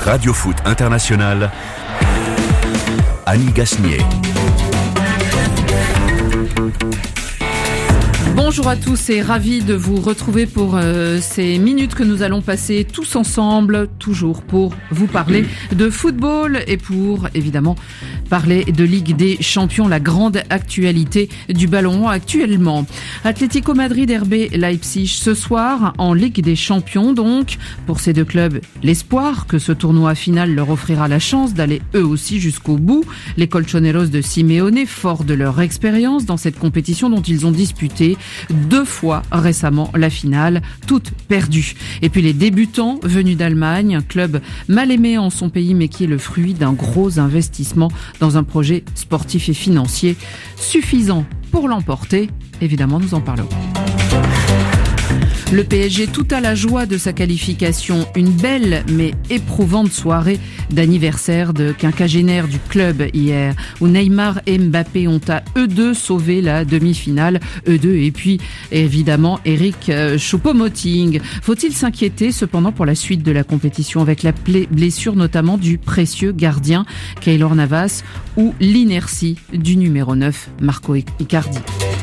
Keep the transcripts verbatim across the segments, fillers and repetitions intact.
Radio Foot International, Annie Gasnier. Bonjour à tous et ravi de vous retrouver pour euh, ces minutes que nous allons passer tous ensemble, toujours pour vous parler de football et pour évidemment parler de Ligue des Champions, la grande actualité du ballon actuellement. Atlético Madrid R B Leipzig ce soir en Ligue des Champions donc. Pour ces deux clubs, l'espoir que ce tournoi final leur offrira la chance d'aller eux aussi jusqu'au bout. Les Colchoneros de Simeone, forts de leur expérience dans cette compétition dont ils ont disputé deux fois récemment la finale, toutes perdues. Et puis les débutants venus d'Allemagne, un club mal aimé en son pays mais qui est le fruit d'un gros investissement dans un projet sportif et financier suffisant pour l'emporter. Évidemment, nous en parlerons. Le P S G tout à la joie de sa qualification. Une belle mais éprouvante soirée d'anniversaire de quinquagénaire du club hier, où Neymar et Mbappé ont à eux deux sauvé la demi-finale. Eux deux et puis évidemment Eric Choupo-Moting. Faut-il s'inquiéter cependant pour la suite de la compétition avec la blessure notamment du précieux gardien Keylor Navas ou l'inertie du numéro neuf Marco Icardi?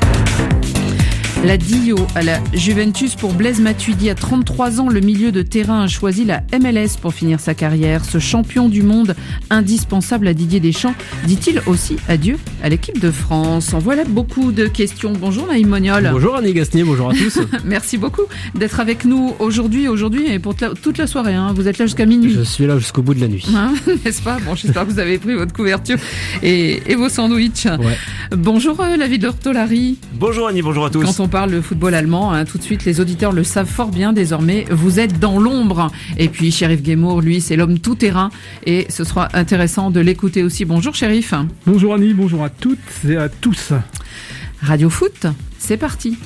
La Dio à la Juventus pour Blaise Matuidi. À trente-trois ans, le milieu de terrain a choisi la M L S pour finir sa carrière. Ce champion du monde indispensable à Didier Deschamps dit-il aussi adieu à l'équipe de France? En voilà beaucoup de questions. Bonjour Naïm Moniol. Bonjour Annie Gasnier, bonjour à tous. Merci beaucoup d'être avec nous aujourd'hui, aujourd'hui et pour toute la soirée. Hein. Vous êtes là jusqu'à minuit. Je suis là jusqu'au bout de la nuit. Hein, n'est-ce pas? Bon, j'espère que vous avez pris votre couverture et, et vos sandwichs. Ouais. Bonjour euh, la ville de Ortolari. Bonjour Annie, bonjour à tous. Quand on parle de football allemand, hein, tout de suite les auditeurs le savent fort bien désormais, vous êtes dans l'ombre. Et puis Chérif Guémour, lui, c'est l'homme tout-terrain et ce sera intéressant de l'écouter aussi. Bonjour Chérif. Bonjour Annie, bonjour à toutes et à tous. Radio Foot, c'est parti.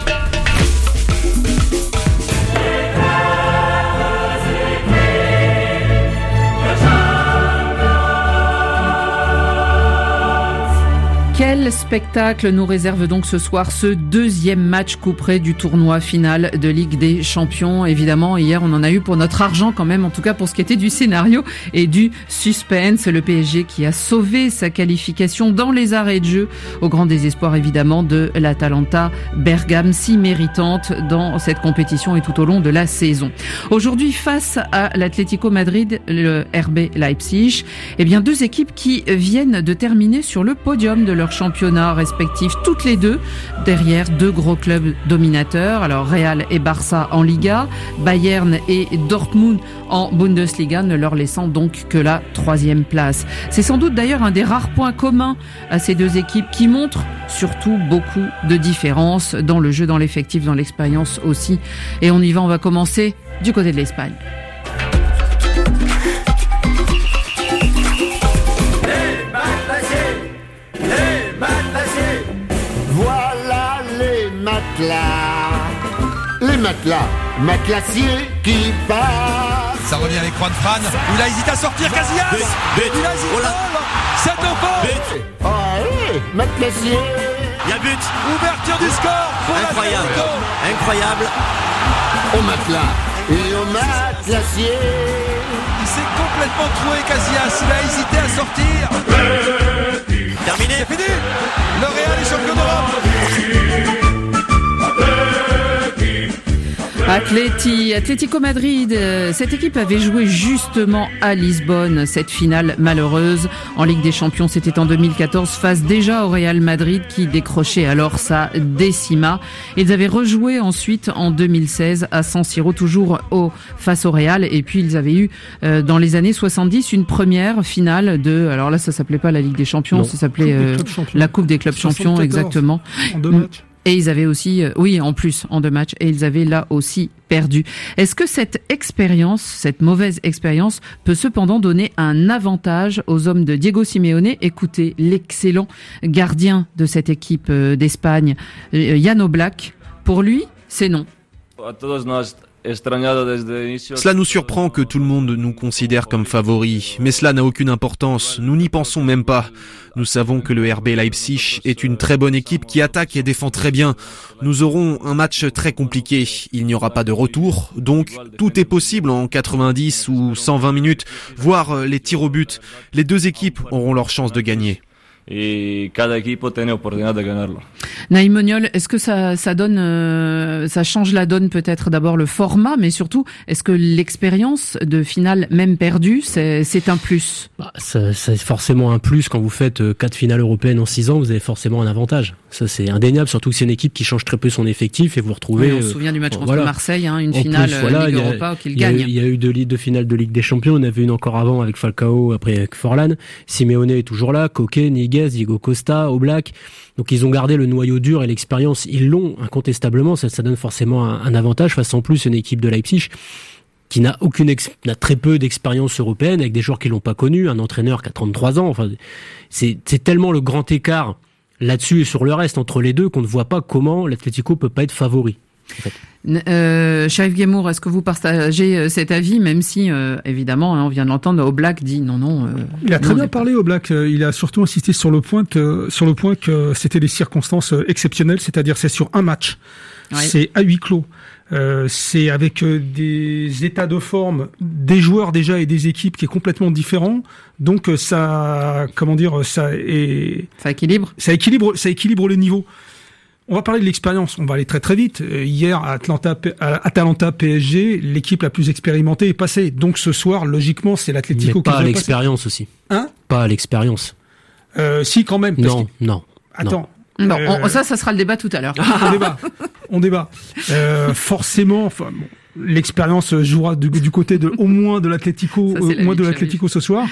Quel spectacle nous réserve donc ce soir ce deuxième match couperé du tournoi final de Ligue des Champions. Évidemment, hier, on en a eu pour notre argent quand même, en tout cas pour ce qui était du scénario et du suspense. Le P S G qui a sauvé sa qualification dans les arrêts de jeu, au grand désespoir évidemment de l'Atalanta Bergame, si méritante dans cette compétition et tout au long de la saison. Aujourd'hui, face à l'Atlético Madrid, le R B Leipzig, eh bien deux équipes qui viennent de terminer sur le podium de leur championnat respectifs, toutes les deux derrière deux gros clubs dominateurs, alors Real et Barça en Liga, Bayern et Dortmund en Bundesliga, ne leur laissant donc que la troisième place. C'est sans doute d'ailleurs un des rares points communs à ces deux équipes qui montrent surtout beaucoup de différences dans le jeu, dans l'effectif, dans l'expérience aussi. Et on y va, on va commencer du côté de l'Espagne. Les matelas, matelassiers qui passent. Ça revient avec Juan Fran. Il a hésité à sortir, Casillas. But, but. Il a hésité. Oh là. C'est un faux. But. Allez, matelassiers. Il y a but. Ouverture du score pour Incroyable. l'Atlético. Incroyable. Au matelas et au matelassier. Il s'est complètement troué, Casillas. Il a hésité à sortir. Terminé. C'est fini. Le Real est champion d'Europe. Atleti, Atlético Madrid, cette équipe avait joué justement à Lisbonne cette finale malheureuse en Ligue des Champions. C'était en deux mille quatorze face déjà au Real Madrid qui décrochait alors sa décima. Ils avaient rejoué ensuite en deux mille seize à San Siro, toujours au, face au Real. Et puis ils avaient eu euh, dans les années soixante-dix une première finale de, alors là ça s'appelait pas la Ligue des Champions, Non, ça s'appelait euh, la Coupe des clubs champions, exactement. En deux matchs. Et ils avaient aussi, euh, oui, en plus, en deux matchs, et ils avaient là aussi perdu. Est-ce que cette expérience, cette mauvaise expérience, peut cependant donner un avantage aux hommes de Diego Simeone? Écoutez, l'excellent gardien de cette équipe euh, d'Espagne, euh, Jan Oblak. Pour lui, c'est non. Cela nous surprend que tout le monde nous considère comme favoris, mais cela n'a aucune importance, nous n'y pensons même pas. Nous savons que le R B Leipzig est une très bonne équipe qui attaque et défend très bien. Nous aurons un match très compliqué, il n'y aura pas de retour, donc tout est possible en quatre-vingt-dix ou cent vingt minutes, voire les tirs au but. Les deux équipes auront leur chance de gagner. Et cada equipo tiene oportunidad de ganarlo. Naïm Moniol, est-ce que ça, ça donne, euh, ça change la donne peut-être d'abord le format, mais surtout, est-ce que l'expérience de finale même perdue, c'est, c'est un plus? Bah, ça, c'est forcément un plus quand vous faites euh, quatre finales européennes en six ans, vous avez forcément un avantage. Ça c'est indéniable, surtout que c'est une équipe qui change très peu son effectif et vous retrouvez. Oui, on se souvient du match euh, contre voilà. Une hein, une en finale plus, voilà, Ligue a, Europa qu'il gagne. gagne. Il y a eu deux, deux finales de Ligue des Champions, on avait une encore avant avec Falcao, après avec Forlan. Simeone est toujours là, Koke, Niguez, Diego Costa, Oblak. Donc ils ont gardé le noyau dur et l'expérience, ils l'ont incontestablement, ça, ça donne forcément un, un avantage face en plus une équipe de Leipzig qui n'a aucune ex- n'a très peu d'expérience européenne avec des joueurs qui l'ont pas connu, un entraîneur qui a trente-trois ans, enfin c'est c'est tellement le grand écart là-dessus et sur le reste entre les deux qu'on ne voit pas comment l'Atlético peut pas être favori. En fait. Euh, Cherif Guémour, est-ce que vous partagez cet avis, même si, euh, évidemment, hein, on vient de l'entendre, Oblak dit non, non. Euh, il a très non, bien parlé, Oblak. Il a surtout insisté sur le point que, sur le point que c'était des circonstances exceptionnelles, c'est-à-dire c'est sur un match, ouais. C'est à huis clos. Euh, c'est avec euh, des états de forme des joueurs déjà et des équipes qui est complètement différent. Donc euh, ça, comment dire, ça est, ça équilibre, ça équilibre, ça équilibre les niveaux. On va parler de l'expérience, on va aller très très vite. Hier, à Atlanta, à Atalanta P S G, l'équipe la plus expérimentée est passée. Donc ce soir, logiquement, c'est l'Atlético qui pas va à l'expérience passer. Aussi. Hein Pas à l'expérience. Euh, si, quand même. Non, que... non. Attends. Non, euh... on, ça, ça sera le débat tout à l'heure. on débat. On débat. Euh, forcément, enfin, bon, l'expérience jouera du, du côté de au moins de l'Atlético, au moins de l'Atlético ce soir.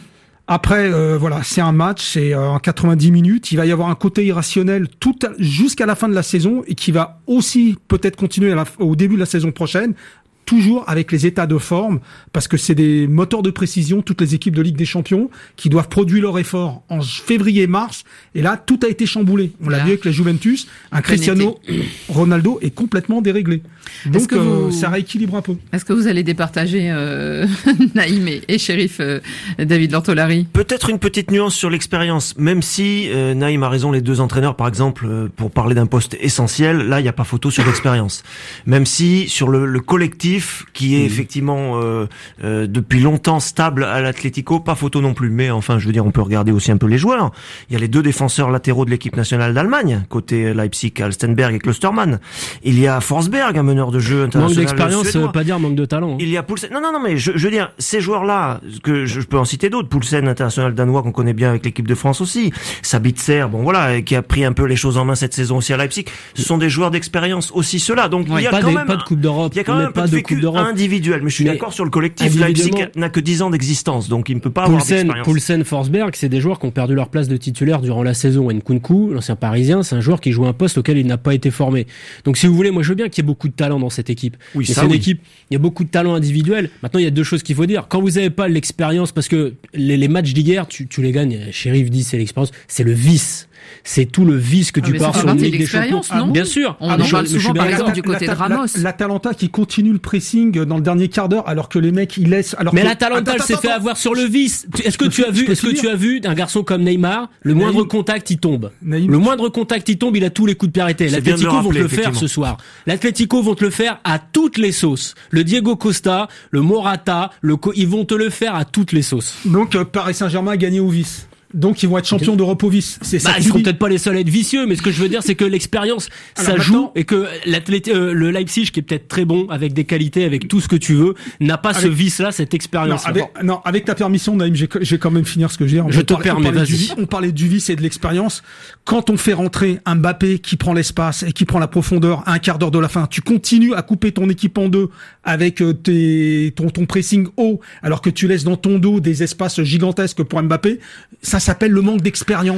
Après, euh, voilà, c'est un match, c'est euh, en quatre-vingt-dix minutes. Il va y avoir un côté irrationnel tout à, jusqu'à la fin de la saison et qui va aussi peut-être continuer à la, au début de la saison prochaine. Toujours avec les états de forme, parce que c'est des moteurs de précision, toutes les équipes de Ligue des Champions, qui doivent produire leur effort en février-mars, et là, tout a été chamboulé. On l'a là. vu avec la Juventus, un Cristiano Ronaldo est complètement déréglé. Donc, que vous... euh, ça rééquilibre un peu. Est-ce que vous allez départager euh, Naïm et, et Cherif euh, David Lortolari? Peut-être une petite nuance sur l'expérience, même si euh, Naïm a raison, les deux entraîneurs, par exemple, euh, pour parler d'un poste essentiel, là, il n'y a pas photo sur l'expérience. Même si, sur le, le collectif, qui est effectivement euh, euh, depuis longtemps stable à l'Atlético, pas photo non plus, mais enfin je veux dire on peut regarder aussi un peu les joueurs. Il y a les deux défenseurs latéraux de l'équipe nationale d'Allemagne, côté Leipzig, Alstenberg et Klostermann. Il y a Forsberg, un meneur de jeu international. Manque d'expérience, ça veut pas dire manque de talent. Hein. Il y a Poulsen. Non non non mais je, je veux dire ces joueurs-là, que je, je peux en citer d'autres. Poulsen, international danois qu'on connaît bien avec l'équipe de France aussi. Sabitzer, bon voilà, qui a pris un peu les choses en main cette saison aussi à Leipzig. Ce sont des joueurs d'expérience aussi ceux-là. Donc ouais, il y a pas quand des, même pas de Coupe d'Europe. Il y a quand même un peu de vécu individuel, mais je suis mais d'accord sur le collectif. Leipzig n'a que dix ans d'existence, donc il ne peut pas Poulsen, avoir d'expérience. Poulsen, Forsberg, c'est des joueurs qui ont perdu leur place de titulaire durant la saison. Nkunku, l'ancien parisien, c'est un joueur qui joue un poste auquel il n'a pas été formé. Donc si vous voulez, moi je veux bien qu'il y ait beaucoup de talent dans cette équipe. Oui, mais ça, c'est une oui. équipe, il y a beaucoup de talent individuel. Maintenant, il y a deux choses qu'il faut dire. Quand vous n'avez pas l'expérience, parce que les, les matchs d'hier, tu, tu les gagnes, Cherif dit c'est l'expérience, c'est le vice. C'est tout le vice que tu ah, pars sur une Ligue des Champions. Non bien sûr. On ah, en parle souvent par exemple du côté de Ramos. L'Atalanta qui continue le pressing dans le dernier quart d'heure alors que les mecs ils laissent. Alors mais que... l'Atalanta s'est fait avoir sur le vice. Est-ce que tu as vu, est-ce que tu as vu un garçon comme Neymar, le moindre Naïm. contact il tombe. Naïm. Le moindre contact il tombe, il a tous les coups de pied arrêtés. L'Atlético vont te le faire ce soir. L'Atlético vont te le faire à toutes les sauces. Le Diego Costa, le Morata, le ils vont te le faire à toutes les sauces. Donc euh, Paris Saint-Germain a gagné au vice. Donc ils vont être champions d'Europe au vice. C'est ça. Bah, ils seront peut-être pas les seuls à être vicieux, mais ce que je veux dire, c'est que l'expérience, ça joue, et que euh, le Leipzig, qui est peut-être très bon, avec des qualités, avec tout ce que tu veux, n'a pas avec, ce vice-là, cette expérience. Non, avec, non, avec ta permission, Naïm, j'ai, j'ai quand même finir ce que je veux dire. Je te permets, vas-y. Du, on parlait du vice et de l'expérience. Quand on fait rentrer un Mbappé qui prend l'espace et qui prend la profondeur à un quart d'heure de la fin, tu continues à couper ton équipe en deux avec tes, ton, ton pressing haut, alors que tu laisses dans ton dos des espaces gigantesques pour Mbappé. Ça s'appelle le manque d'expérience.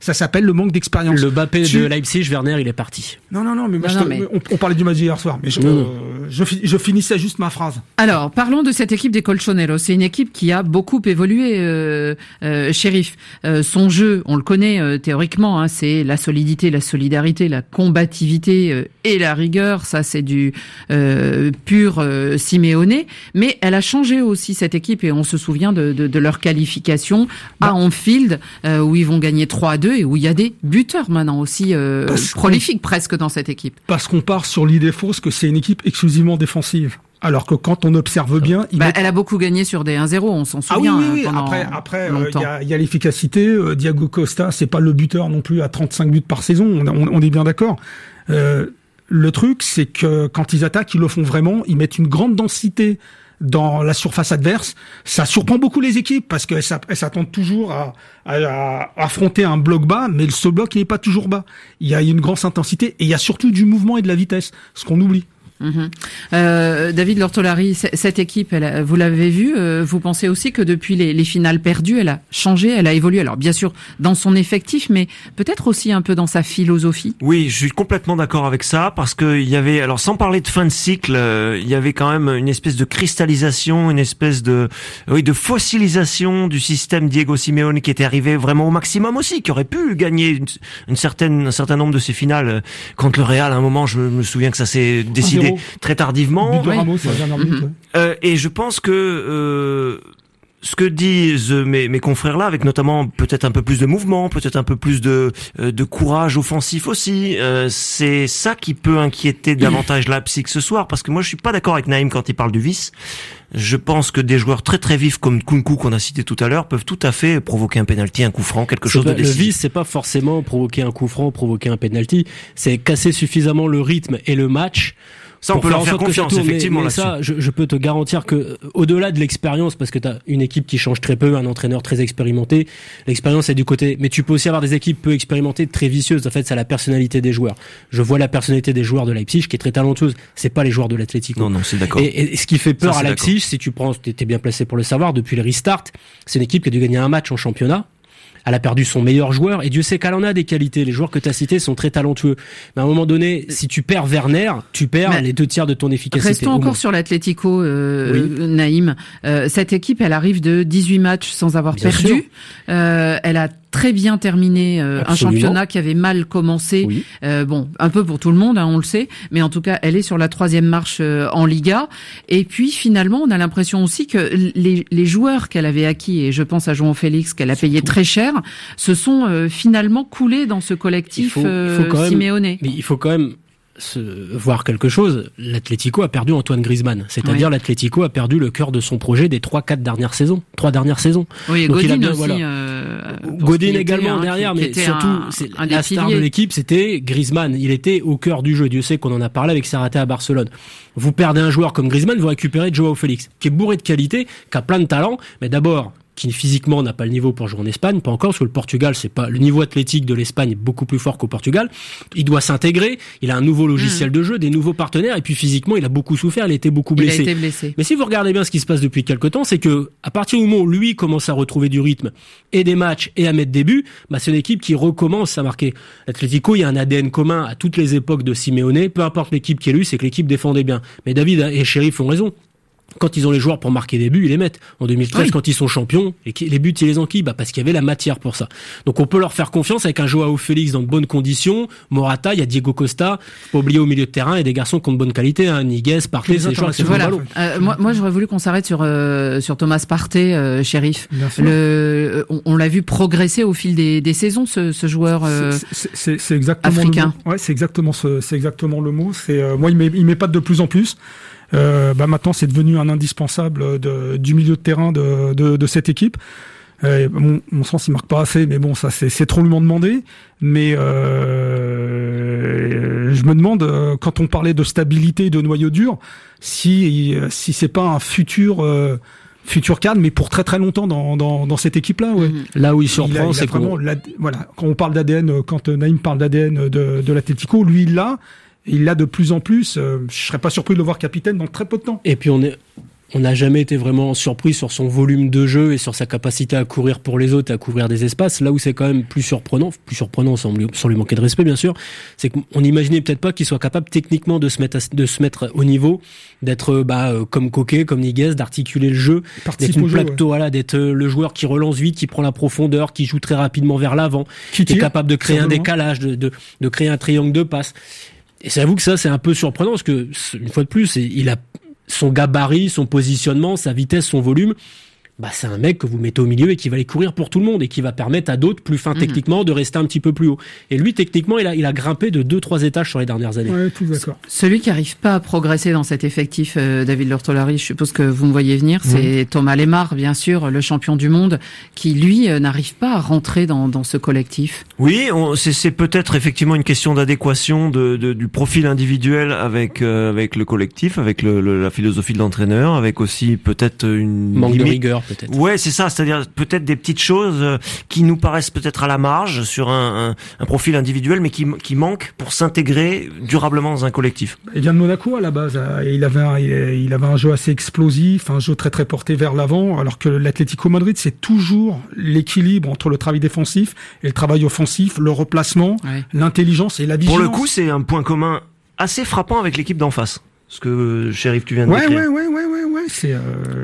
Ça s'appelle le manque d'expérience. Le Mbappé tu... de Leipzig, Werner, il est parti. Non, non, non, mais moi, non, je non, te... mais... On, on parlait du match hier soir, mais je, euh, je, je finissais juste ma phrase. Alors, parlons de cette équipe des Colchoneros. C'est une équipe qui a beaucoup évolué, euh, euh, Shérif. Euh, son jeu, on le connaît euh, théoriquement, hein, c'est la solidité, la solidarité, la combativité euh, et la rigueur. Ça, c'est du euh, pur euh, Simeone. Mais elle a changé aussi, cette équipe, et on se souvient de, de, de leur qualification bah. à Anfield, euh, où ils vont gagner trois à deux et où il y a des buteurs maintenant aussi euh, prolifiques presque dans cette équipe. Parce qu'on part sur l'idée fausse que c'est une équipe exclusivement défensive. Alors que quand on observe bien, bah, mettent... elle a beaucoup gagné sur des un zéro, on s'en souvient. Ah oui, oui, oui. Pendant Après, après, il euh, y, a, y a l'efficacité. Euh, Diego Costa, c'est pas le buteur non plus à trente-cinq buts par saison. On, on, on est bien d'accord. Euh, le truc, c'est que quand ils attaquent, ils le font vraiment. Ils mettent une grande densité dans la surface adverse. Ça surprend beaucoup les équipes parce qu'elles s'attendent toujours à, à, à affronter un bloc bas, mais ce bloc n'est pas toujours bas. Il y a une grande intensité et il y a surtout du mouvement et de la vitesse, ce qu'on oublie. Mmh. Euh, David Lortolari, cette équipe, elle, vous l'avez vu, euh, vous pensez aussi que depuis les, les finales perdues, elle a changé, elle a évolué. Alors bien sûr dans son effectif, mais peut-être aussi un peu dans sa philosophie. Oui, je suis complètement d'accord avec ça parce que il y avait, alors sans parler de fin de cycle, euh, il y avait quand même une espèce de cristallisation, une espèce de, oui, de fossilisation du système Diego Simeone qui était arrivé vraiment au maximum aussi, qui aurait pu gagner une, une certaine, un certain nombre de ses finales contre le Real. À un moment, je me souviens que ça s'est décidé très tardivement. But de Ramos, oui. La minute, mmh. euh, et je pense que euh, ce que disent mes, mes confrères là, avec notamment peut-être un peu plus de mouvement, peut-être un peu plus de, de courage offensif aussi, euh, c'est ça qui peut inquiéter davantage Leipzig ce soir, parce que moi je suis pas d'accord avec Naïm quand il parle du vice. Je pense que des joueurs très très vifs comme Nkunku qu'on a cité tout à l'heure peuvent tout à fait provoquer un penalty, un coup franc, quelque chose pas, de décisif. Le vice, c'est pas forcément provoquer un coup franc, provoquer un penalty, c'est casser suffisamment le rythme et le match. Ça, on peut leur faire confiance, tourne, effectivement, mais, mais ça, je, je peux te garantir que, au-delà de l'expérience, parce que t'as une équipe qui change très peu, un entraîneur très expérimenté, l'expérience est du côté, mais tu peux aussi avoir des équipes peu expérimentées, très vicieuses. En fait, c'est la personnalité des joueurs. Je vois la personnalité des joueurs de Leipzig, qui est très talentueuse. C'est pas les joueurs de l'Atlético. Non, non, c'est d'accord. Et, et ce qui fait peur ça, à Leipzig, si tu prends, t'es bien placé pour le savoir, depuis le restart, c'est une équipe qui a dû gagner un match en championnat. Elle a perdu son meilleur joueur, et Dieu sait qu'elle en a des qualités. Les joueurs que tu as cités sont très talentueux. Mais à un moment donné, si tu perds Werner, tu perds Mais les deux tiers de ton efficacité. Restons encore sur l'Atlético, euh, oui. Naïm. Euh, cette équipe, elle arrive de dix-huit matchs sans avoir bien perdu. Euh, elle a très bien terminé euh, un championnat qui avait mal commencé. Oui. Euh, bon, un peu pour tout le monde, hein, on le sait. Mais en tout cas, elle est sur la troisième marche euh, en Liga. Et puis, finalement, on a l'impression aussi que les, les joueurs qu'elle avait acquis, et je pense à João Félix, qu'elle a payé Surtout. très cher, se sont euh, finalement coulés dans ce collectif il faut, euh, il faut quand Simeone. Même, mais il faut quand même se voir quelque chose. L'Atlético a perdu Antoine Griezmann, c'est-à-dire oui. l'Atlético a perdu le cœur de son projet des trois quatre dernières saisons, trois dernières saisons. Oui, et Donc Godin il a bien, aussi. Voilà. Euh, Godin également hein, derrière, qui, qui mais surtout un, c'est un la star de l'équipe, c'était Griezmann. Il était au cœur du jeu. Dieu sait qu'on en a parlé avec Serrate à Barcelone. Vous perdez un joueur comme Griezmann, vous récupérez João Félix, qui est bourré de qualité, qui a plein de talent, mais d'abord qui physiquement n'a pas le niveau pour jouer en Espagne, pas encore, parce que le Portugal, c'est pas le niveau athlétique de l'Espagne est beaucoup plus fort qu'au Portugal. Il doit s'intégrer, il a un nouveau logiciel mmh. de jeu, des nouveaux partenaires, et puis physiquement, il a beaucoup souffert, il a été beaucoup blessé. Il a été blessé. Mais si vous regardez bien ce qui se passe depuis quelque temps, c'est que à partir du moment où lui commence à retrouver du rythme et des matchs et à mettre des buts, bah c'est une équipe qui recommence à marquer. L'Atlético, il y a un A D N commun à toutes les époques de Simeone, peu importe l'équipe qui est élue, c'est que l'équipe défendait bien. Mais David et Shérif ont raison. Quand ils ont les joueurs pour marquer des buts, ils les mettent. En deux mille treize, oui. quand ils sont champions, et les buts, ils les enquillent, bah parce qu'il y avait la matière pour ça. Donc on peut leur faire confiance avec un João Félix dans de bonnes conditions. Morata, il y a Diego Costa, faut pas oublier au milieu de terrain, et des garçons qui ont de bonne qualité, hein. Niguez, Partey, c'est des joueurs qui font voilà. le ballon. Euh, moi, moi, j'aurais voulu qu'on s'arrête sur euh, sur Thomas Partey, euh, Shérif. Le, on, on l'a vu progresser au fil des, des saisons, ce, ce joueur euh, c'est, c'est, c'est exactement africain. Le mot. Ouais, c'est exactement ce, c'est exactement le mot. C'est euh, moi, il il m'épate de plus en plus. Euh, bah maintenant c'est devenu un indispensable de, du milieu de terrain de, de, de cette équipe. Euh, mon, mon sens il marque pas assez, mais bon ça c'est, c'est trop lui m'en demander. Mais euh, je me demande quand on parlait de stabilité, de noyau dur, si si c'est pas un futur euh, futur cadre, mais pour très très longtemps dans dans, dans cette équipe là. Ouais. Là où il surprend, il a, il c'est vraiment voilà quand on parle d'A D N, quand Naïm parle d'A D N de, de l'Atlético, lui il l'a. Il l'a de plus en plus. Euh, je serais pas surpris de le voir capitaine dans très peu de temps. Et puis on est, on n'a jamais été vraiment surpris sur son volume de jeu et sur sa capacité à courir pour les autres, à couvrir des espaces. Là où c'est quand même plus surprenant, plus surprenant sans lui, sans lui manquer de respect bien sûr, c'est qu'on n'imaginait peut-être pas qu'il soit capable techniquement de se mettre, à, de se mettre au niveau, d'être bah, comme Coquet, comme Niguez, d'articuler le jeu, d'être une plaque ouais. voilà, d'être le joueur qui relance vite, qui prend la profondeur, qui joue très rapidement vers l'avant, qui, qui est capable de créer un décalage, de, de, de créer un triangle de passe. Et c'est j'avoue que ça c'est un peu surprenant parce que une fois de plus, il a son gabarit, son positionnement, sa vitesse, son volume, bah c'est un mec que vous mettez au milieu et qui va aller courir pour tout le monde et qui va permettre à d'autres plus fins mmh. techniquement de rester un petit peu plus haut. Et lui techniquement il a il a grimpé de deux trois étages sur les dernières années. Ouais, tout d'accord. Celui qui arrive pas à progresser dans cet effectif, euh, David Lortolari, je suppose que vous me voyez venir, mmh. c'est Thomas Lemar, bien sûr, le champion du monde, qui lui euh, n'arrive pas à rentrer dans dans ce collectif. Oui, on, c'est, c'est peut-être effectivement une question d'adéquation de, de du profil individuel avec euh, avec le collectif, avec le, le, la philosophie de l'entraîneur, avec aussi peut-être une manque limite. de rigueur. Peut-être. Ouais, c'est ça, c'est-à-dire peut-être des petites choses qui nous paraissent peut-être à la marge sur un, un, un profil individuel, mais qui, qui manquent pour s'intégrer durablement dans un collectif. Il vient de Monaco à la base. Il avait un, il avait un jeu assez explosif, un jeu très très porté vers l'avant, alors que l'Atlético Madrid, c'est toujours l'équilibre entre le travail défensif et le travail offensif, le replacement, ouais. l'intelligence et la vigilance. Pour le coup, c'est un point commun assez frappant avec l'équipe d'en face. Ce que, Chérif, tu viens de ouais, décrire. Ouais, ouais, ouais, ouais, ouais, c'est, euh...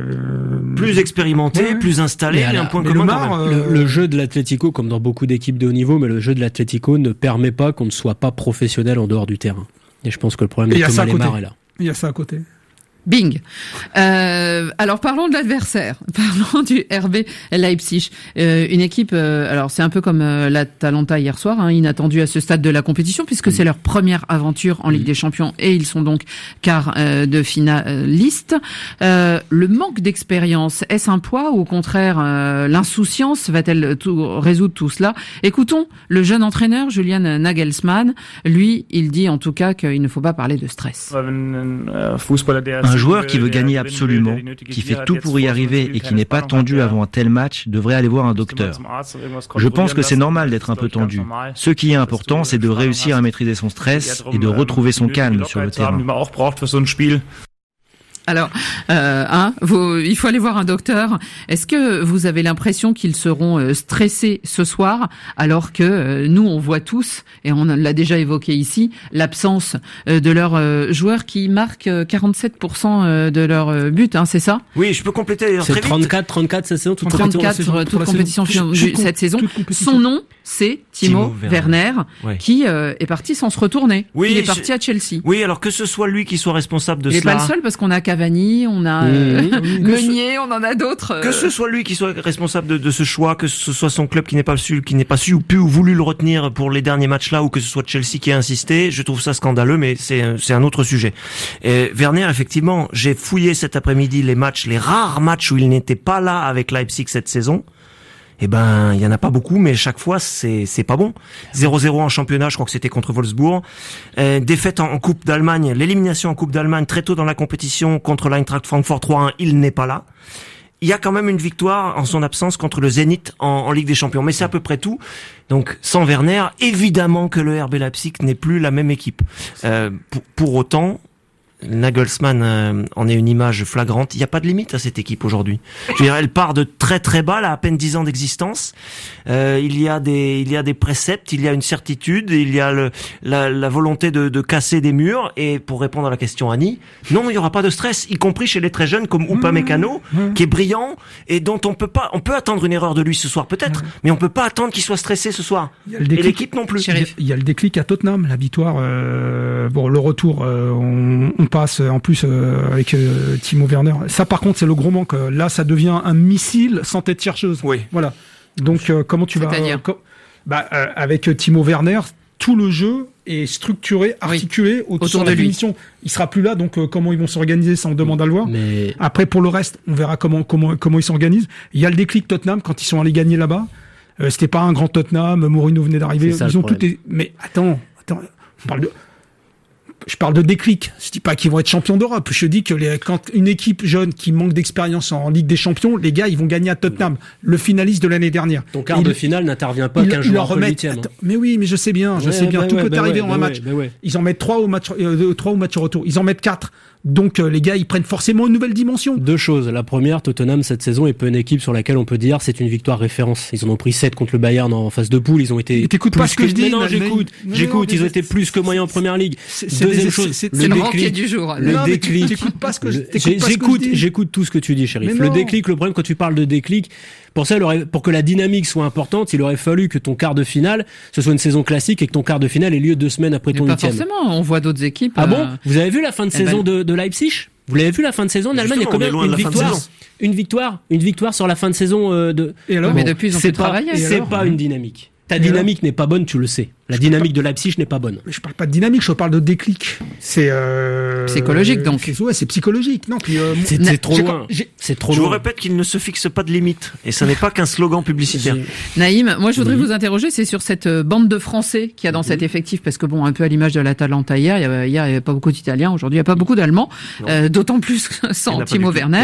plus expérimenté, ouais. plus installé, mais, mais un point commun. Le, Mar, euh... le, le jeu de l'Atlético, comme dans beaucoup d'équipes de haut niveau, mais le jeu de l'Atlético ne permet pas qu'on ne soit pas professionnel en dehors du terrain. Et je pense que le problème de Thomas Lemar est là. Il y a ça à côté. Bing. Euh, alors parlons de l'adversaire, parlons du R B Leipzig, euh, une équipe. Euh, alors c'est un peu comme euh, l'Atalanta hier soir, hein, inattendue à ce stade de la compétition puisque mmh. c'est leur première aventure en Ligue mmh. des Champions et ils sont donc quart euh, de finaliste. Euh, le manque d'expérience, est-ce un poids ou au contraire euh, l'insouciance va-t-elle tout, résoudre tout cela? Écoutons le jeune entraîneur Julian Nagelsmann. Lui, il dit en tout cas qu'il ne faut pas parler de stress. Un joueur qui veut gagner absolument, qui fait tout pour y arriver et qui n'est pas tendu avant un tel match devrait aller voir un docteur. Je pense que c'est normal d'être un peu tendu. Ce qui est important, c'est de réussir à maîtriser son stress et de retrouver son calme sur le terrain. Alors, euh, hein, vous, il faut aller voir un docteur. Est-ce que vous avez l'impression qu'ils seront euh, stressés ce soir, alors que euh, nous, on voit tous, et on l'a déjà évoqué ici, l'absence euh, de leurs euh, joueurs qui marquent euh, quarante-sept pour cent euh, de leurs euh, buts, hein, c'est ça? Oui, je peux compléter d'ailleurs c'est très vite. trente-quatre, trente-quatre cette saison, toute trente-quatre sur toute compétition saison, cette saison. Son nom, c'est Timo, Timo Werner, Werner ouais. qui euh, est parti sans se retourner. Oui, il est parti à Chelsea. Oui, alors que ce soit lui qui soit responsable de il cela. Il n'est pas le seul parce qu'on a Cavani, on a euh, mmh, oui, Meunier, ce, on en a d'autres. Que ce soit lui qui soit responsable de, de ce choix, que ce soit son club qui n'est pas su, qui n'est pas su ou pu ou voulu le retenir pour les derniers matchs là, ou que ce soit Chelsea qui a insisté, je trouve ça scandaleux, mais c'est c'est un autre sujet. Et Werner, effectivement, j'ai fouillé cet après-midi les matchs, les rares matchs où il n'était pas là avec Leipzig cette saison. Eh ben, il y en a pas beaucoup, mais chaque fois, c'est c'est pas bon. zéro zéro en championnat, je crois que c'était contre Wolfsburg. Euh, défaite en, en Coupe d'Allemagne, l'élimination en Coupe d'Allemagne très tôt dans la compétition contre l'Eintracht Francfort trois un, il n'est pas là. Il y a quand même une victoire en son absence contre le Zénith en, en Ligue des Champions, mais c'est à peu près tout. Donc, sans Werner, évidemment que le R B Leipzig n'est plus la même équipe. Euh, pour, pour autant, Nagelsmann euh, en est une image flagrante. Il n'y a pas de limite à cette équipe aujourd'hui. Je veux dire, elle part de très très bas, là, à peine dix ans d'existence. Euh, il y a des, il y a des préceptes, il y a une certitude, il y a le, la, la volonté de, de casser des murs. Et pour répondre à la question Annie, non, il n'y aura pas de stress, y compris chez les très jeunes comme Upamecano, mmh. qui est brillant et dont on peut pas, on peut attendre une erreur de lui ce soir peut-être, mmh. mais on peut pas attendre qu'il soit stressé ce soir. Il y a le déclic, et l'équipe non plus. Il y, a, il y a le déclic à Tottenham, la victoire, euh, bon, le retour, euh, on, on passe en plus euh, avec euh, Timo Werner. Ça par contre c'est le gros manque. Là ça devient un missile sans tête chercheuse. Oui. Voilà. Donc euh, comment tu C'est-à-dire vas euh, co- bah, euh, avec Timo Werner, tout le jeu est structuré, articulé oui. autour, autour de la finition. Il sera plus là, donc euh, comment ils vont s'organiser, ça on demande à le voir. Mais... Après pour le reste, on verra comment comment comment ils s'organisent. Il y a le déclic Tottenham quand ils sont allés gagner là-bas. Euh, c'était pas un grand Tottenham. Mourinho venait d'arriver. Ça, ils ont tout. É... Mais attends, attends. On parle de Je parle de déclic. Je dis pas qu'ils vont être champions d'Europe. Je dis que les, quand une équipe jeune qui manque d'expérience en Ligue des Champions, les gars, ils vont gagner à Tottenham, le finaliste de l'année dernière. Ton quart de finale n'intervient pas qu'un jour après le huitième. Mais oui, mais je sais bien, je ouais, sais bien. Bah Tout ouais, peut bah arriver ouais, en un bah match. ouais, bah ouais. Ils en mettent trois au match, euh, trois au match retour. Ils en mettent quatre. Donc euh, les gars, ils prennent forcément une nouvelle dimension. Deux choses. La première, Tottenham cette saison est pas une équipe sur laquelle on peut dire c'est une victoire référence. Ils en ont pris sept contre le Bayern en phase de poule. Ils ont été. T'écoutes plus pas ce que, que je dis. Mais non, j'écoute. Mais, j'écoute. mais non, ils ont été plus que moyens en première ligue. C'est, c'est Deuxième des, chose, c'est, c'est le, le déclic du jour. Le non, déclic. T'écoutes pas ce que je, j'écoute. J'écoute tout ce que tu dis, Chérif. Le déclic. Le problème quand tu parles de déclic. Pour ça, aurait, pour que la dynamique soit importante, il aurait fallu que ton quart de finale, ce soit une saison classique et que ton quart de finale ait lieu deux semaines après mais ton pas huitième. Forcément, on voit d'autres équipes. Ah euh... bon? Vous avez vu la fin de eh saison ben... de, de Leipzig? Vous l'avez vu la fin de saison en Allemagne? Il y a quand même une victoire, une victoire, une victoire sur la fin de saison euh, de. Et alors? Bon, mais depuis, ils ont fait travailler. C'est pas une dynamique. Ta dynamique n'est pas bonne, tu le sais. La dynamique de Leipzig n'est pas bonne. Mais je parle pas de dynamique, je parle de déclic. C'est euh... psychologique donc. C'est, ouais, c'est psychologique. Non, puis euh, c'est, c'est trop loin. J'ai, c'est trop je loin. vous répète qu'il ne se fixe pas de limite, et ça n'est pas qu'un slogan publicitaire. Naïm, moi je voudrais oui. vous interroger, c'est sur cette bande de Français qu'il y a dans oui. cet effectif, parce que bon, un peu à l'image de l'Atalanta hier, il y avait, hier il y avait pas beaucoup d'Italiens, aujourd'hui il y a pas beaucoup d'Allemands, euh, d'autant plus sans Timo Werner.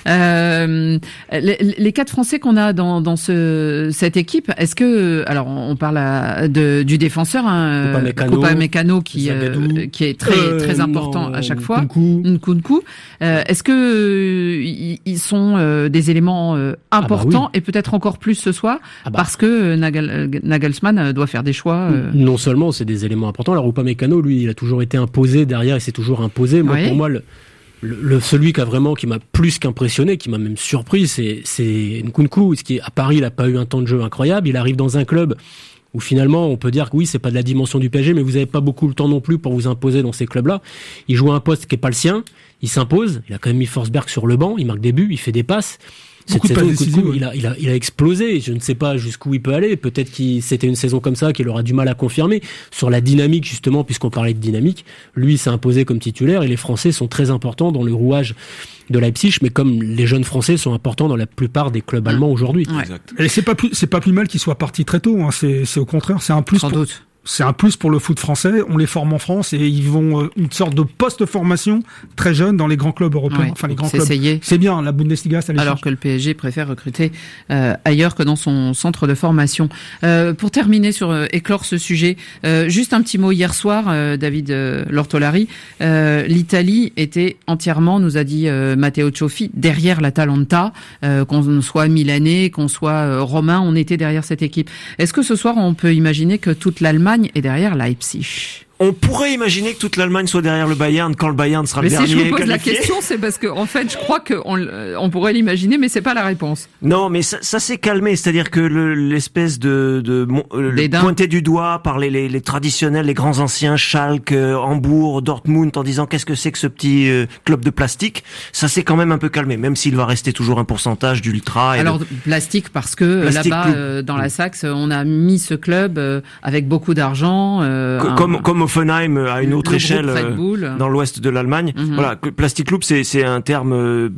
Euh, les, les quatre Français qu'on a dans, dans ce cette équipe, est-ce que, alors on parle à, de, du défenseur, hein, Upamecano qui euh, qui est très euh, très important non, à chaque fois. Nkunku. Euh, est-ce que euh, ils sont euh, des éléments euh, importants ah bah oui. et peut-être encore plus ce soir ah bah. parce que Nagel, Nagelsmann doit faire des choix. Euh... Non seulement c'est des éléments importants. Alors Upamecano, lui, il a toujours été imposé derrière, il s'est toujours imposé. Moi, oui. pour moi, le, le, le celui qui a vraiment qui m'a plus qu'impressionné, qui m'a même surpris, c'est c'est Nkunku. Ce qui est à Paris, il a pas eu un temps de jeu incroyable. Il arrive dans un club où finalement on peut dire que oui, c'est pas de la dimension du P S G, mais vous avez pas beaucoup le temps non plus pour vous imposer dans ces clubs-là. Il joue à un poste qui est pas le sien, il s'impose, il a quand même mis Forsberg sur le banc, il marque des buts, il fait des passes. Cette saison, coup, ouais. il, a, il, a, il a explosé, je ne sais pas jusqu'où il peut aller, peut-être que c'était une saison comme ça qu'il aura du mal à confirmer. Sur la dynamique justement, puisqu'on parlait de dynamique, lui s'est imposé comme titulaire et les Français sont très importants dans le rouage de Leipzig, mais comme les jeunes Français sont importants dans la plupart des clubs allemands aujourd'hui. Ouais. Et c'est pas plus, c'est pas plus mal qu'ils soient partis très tôt, hein. c'est, c'est au contraire, c'est un plus. Sans pour... doute. C'est un plus pour le foot français. On les forme en France et ils vont euh, une sorte de post-formation très jeune dans les grands clubs européens. Ouais, enfin, les grands c'est clubs. Essayé. C'est bien, la Bundesliga, ça les Alors change. que le P S G préfère recruter euh, ailleurs que dans son centre de formation. Euh, pour terminer sur euh, éclore ce sujet, euh, juste un petit mot hier soir, euh, David euh, Lortolari. Euh, L'Italie était entièrement, nous a dit euh, Matteo Cioffi, derrière l'Atalanta. Euh, qu'on soit milanais, qu'on soit euh, romain, on était derrière cette équipe. Est-ce que ce soir on peut imaginer que toute l'Allemagne est derrière Leipzig? On pourrait imaginer que toute l'Allemagne soit derrière le Bayern quand le Bayern sera mais le dernier. Mais si je vous pose qualifié. la question, c'est parce que en fait, je crois qu'on on pourrait l'imaginer, mais c'est pas la réponse. Non, mais ça, ça s'est calmé, c'est-à-dire que le, l'espèce de, de le pointer du doigt par les, les, les traditionnels, les grands anciens, Schalke, euh, Hambourg, Dortmund, en disant qu'est-ce que c'est que ce petit euh, club de plastique, ça s'est quand même un peu calmé, même s'il va rester toujours un pourcentage d'ultra. Alors de... plastique parce que plastique là-bas, euh, dans la Saxe, on a mis ce club euh, avec beaucoup d'argent. Euh, comme un... comme Offenheim à une autre échelle euh, dans l'ouest de l'Allemagne. Mm-hmm. Voilà, Plastic Club, c'est c'est un terme euh,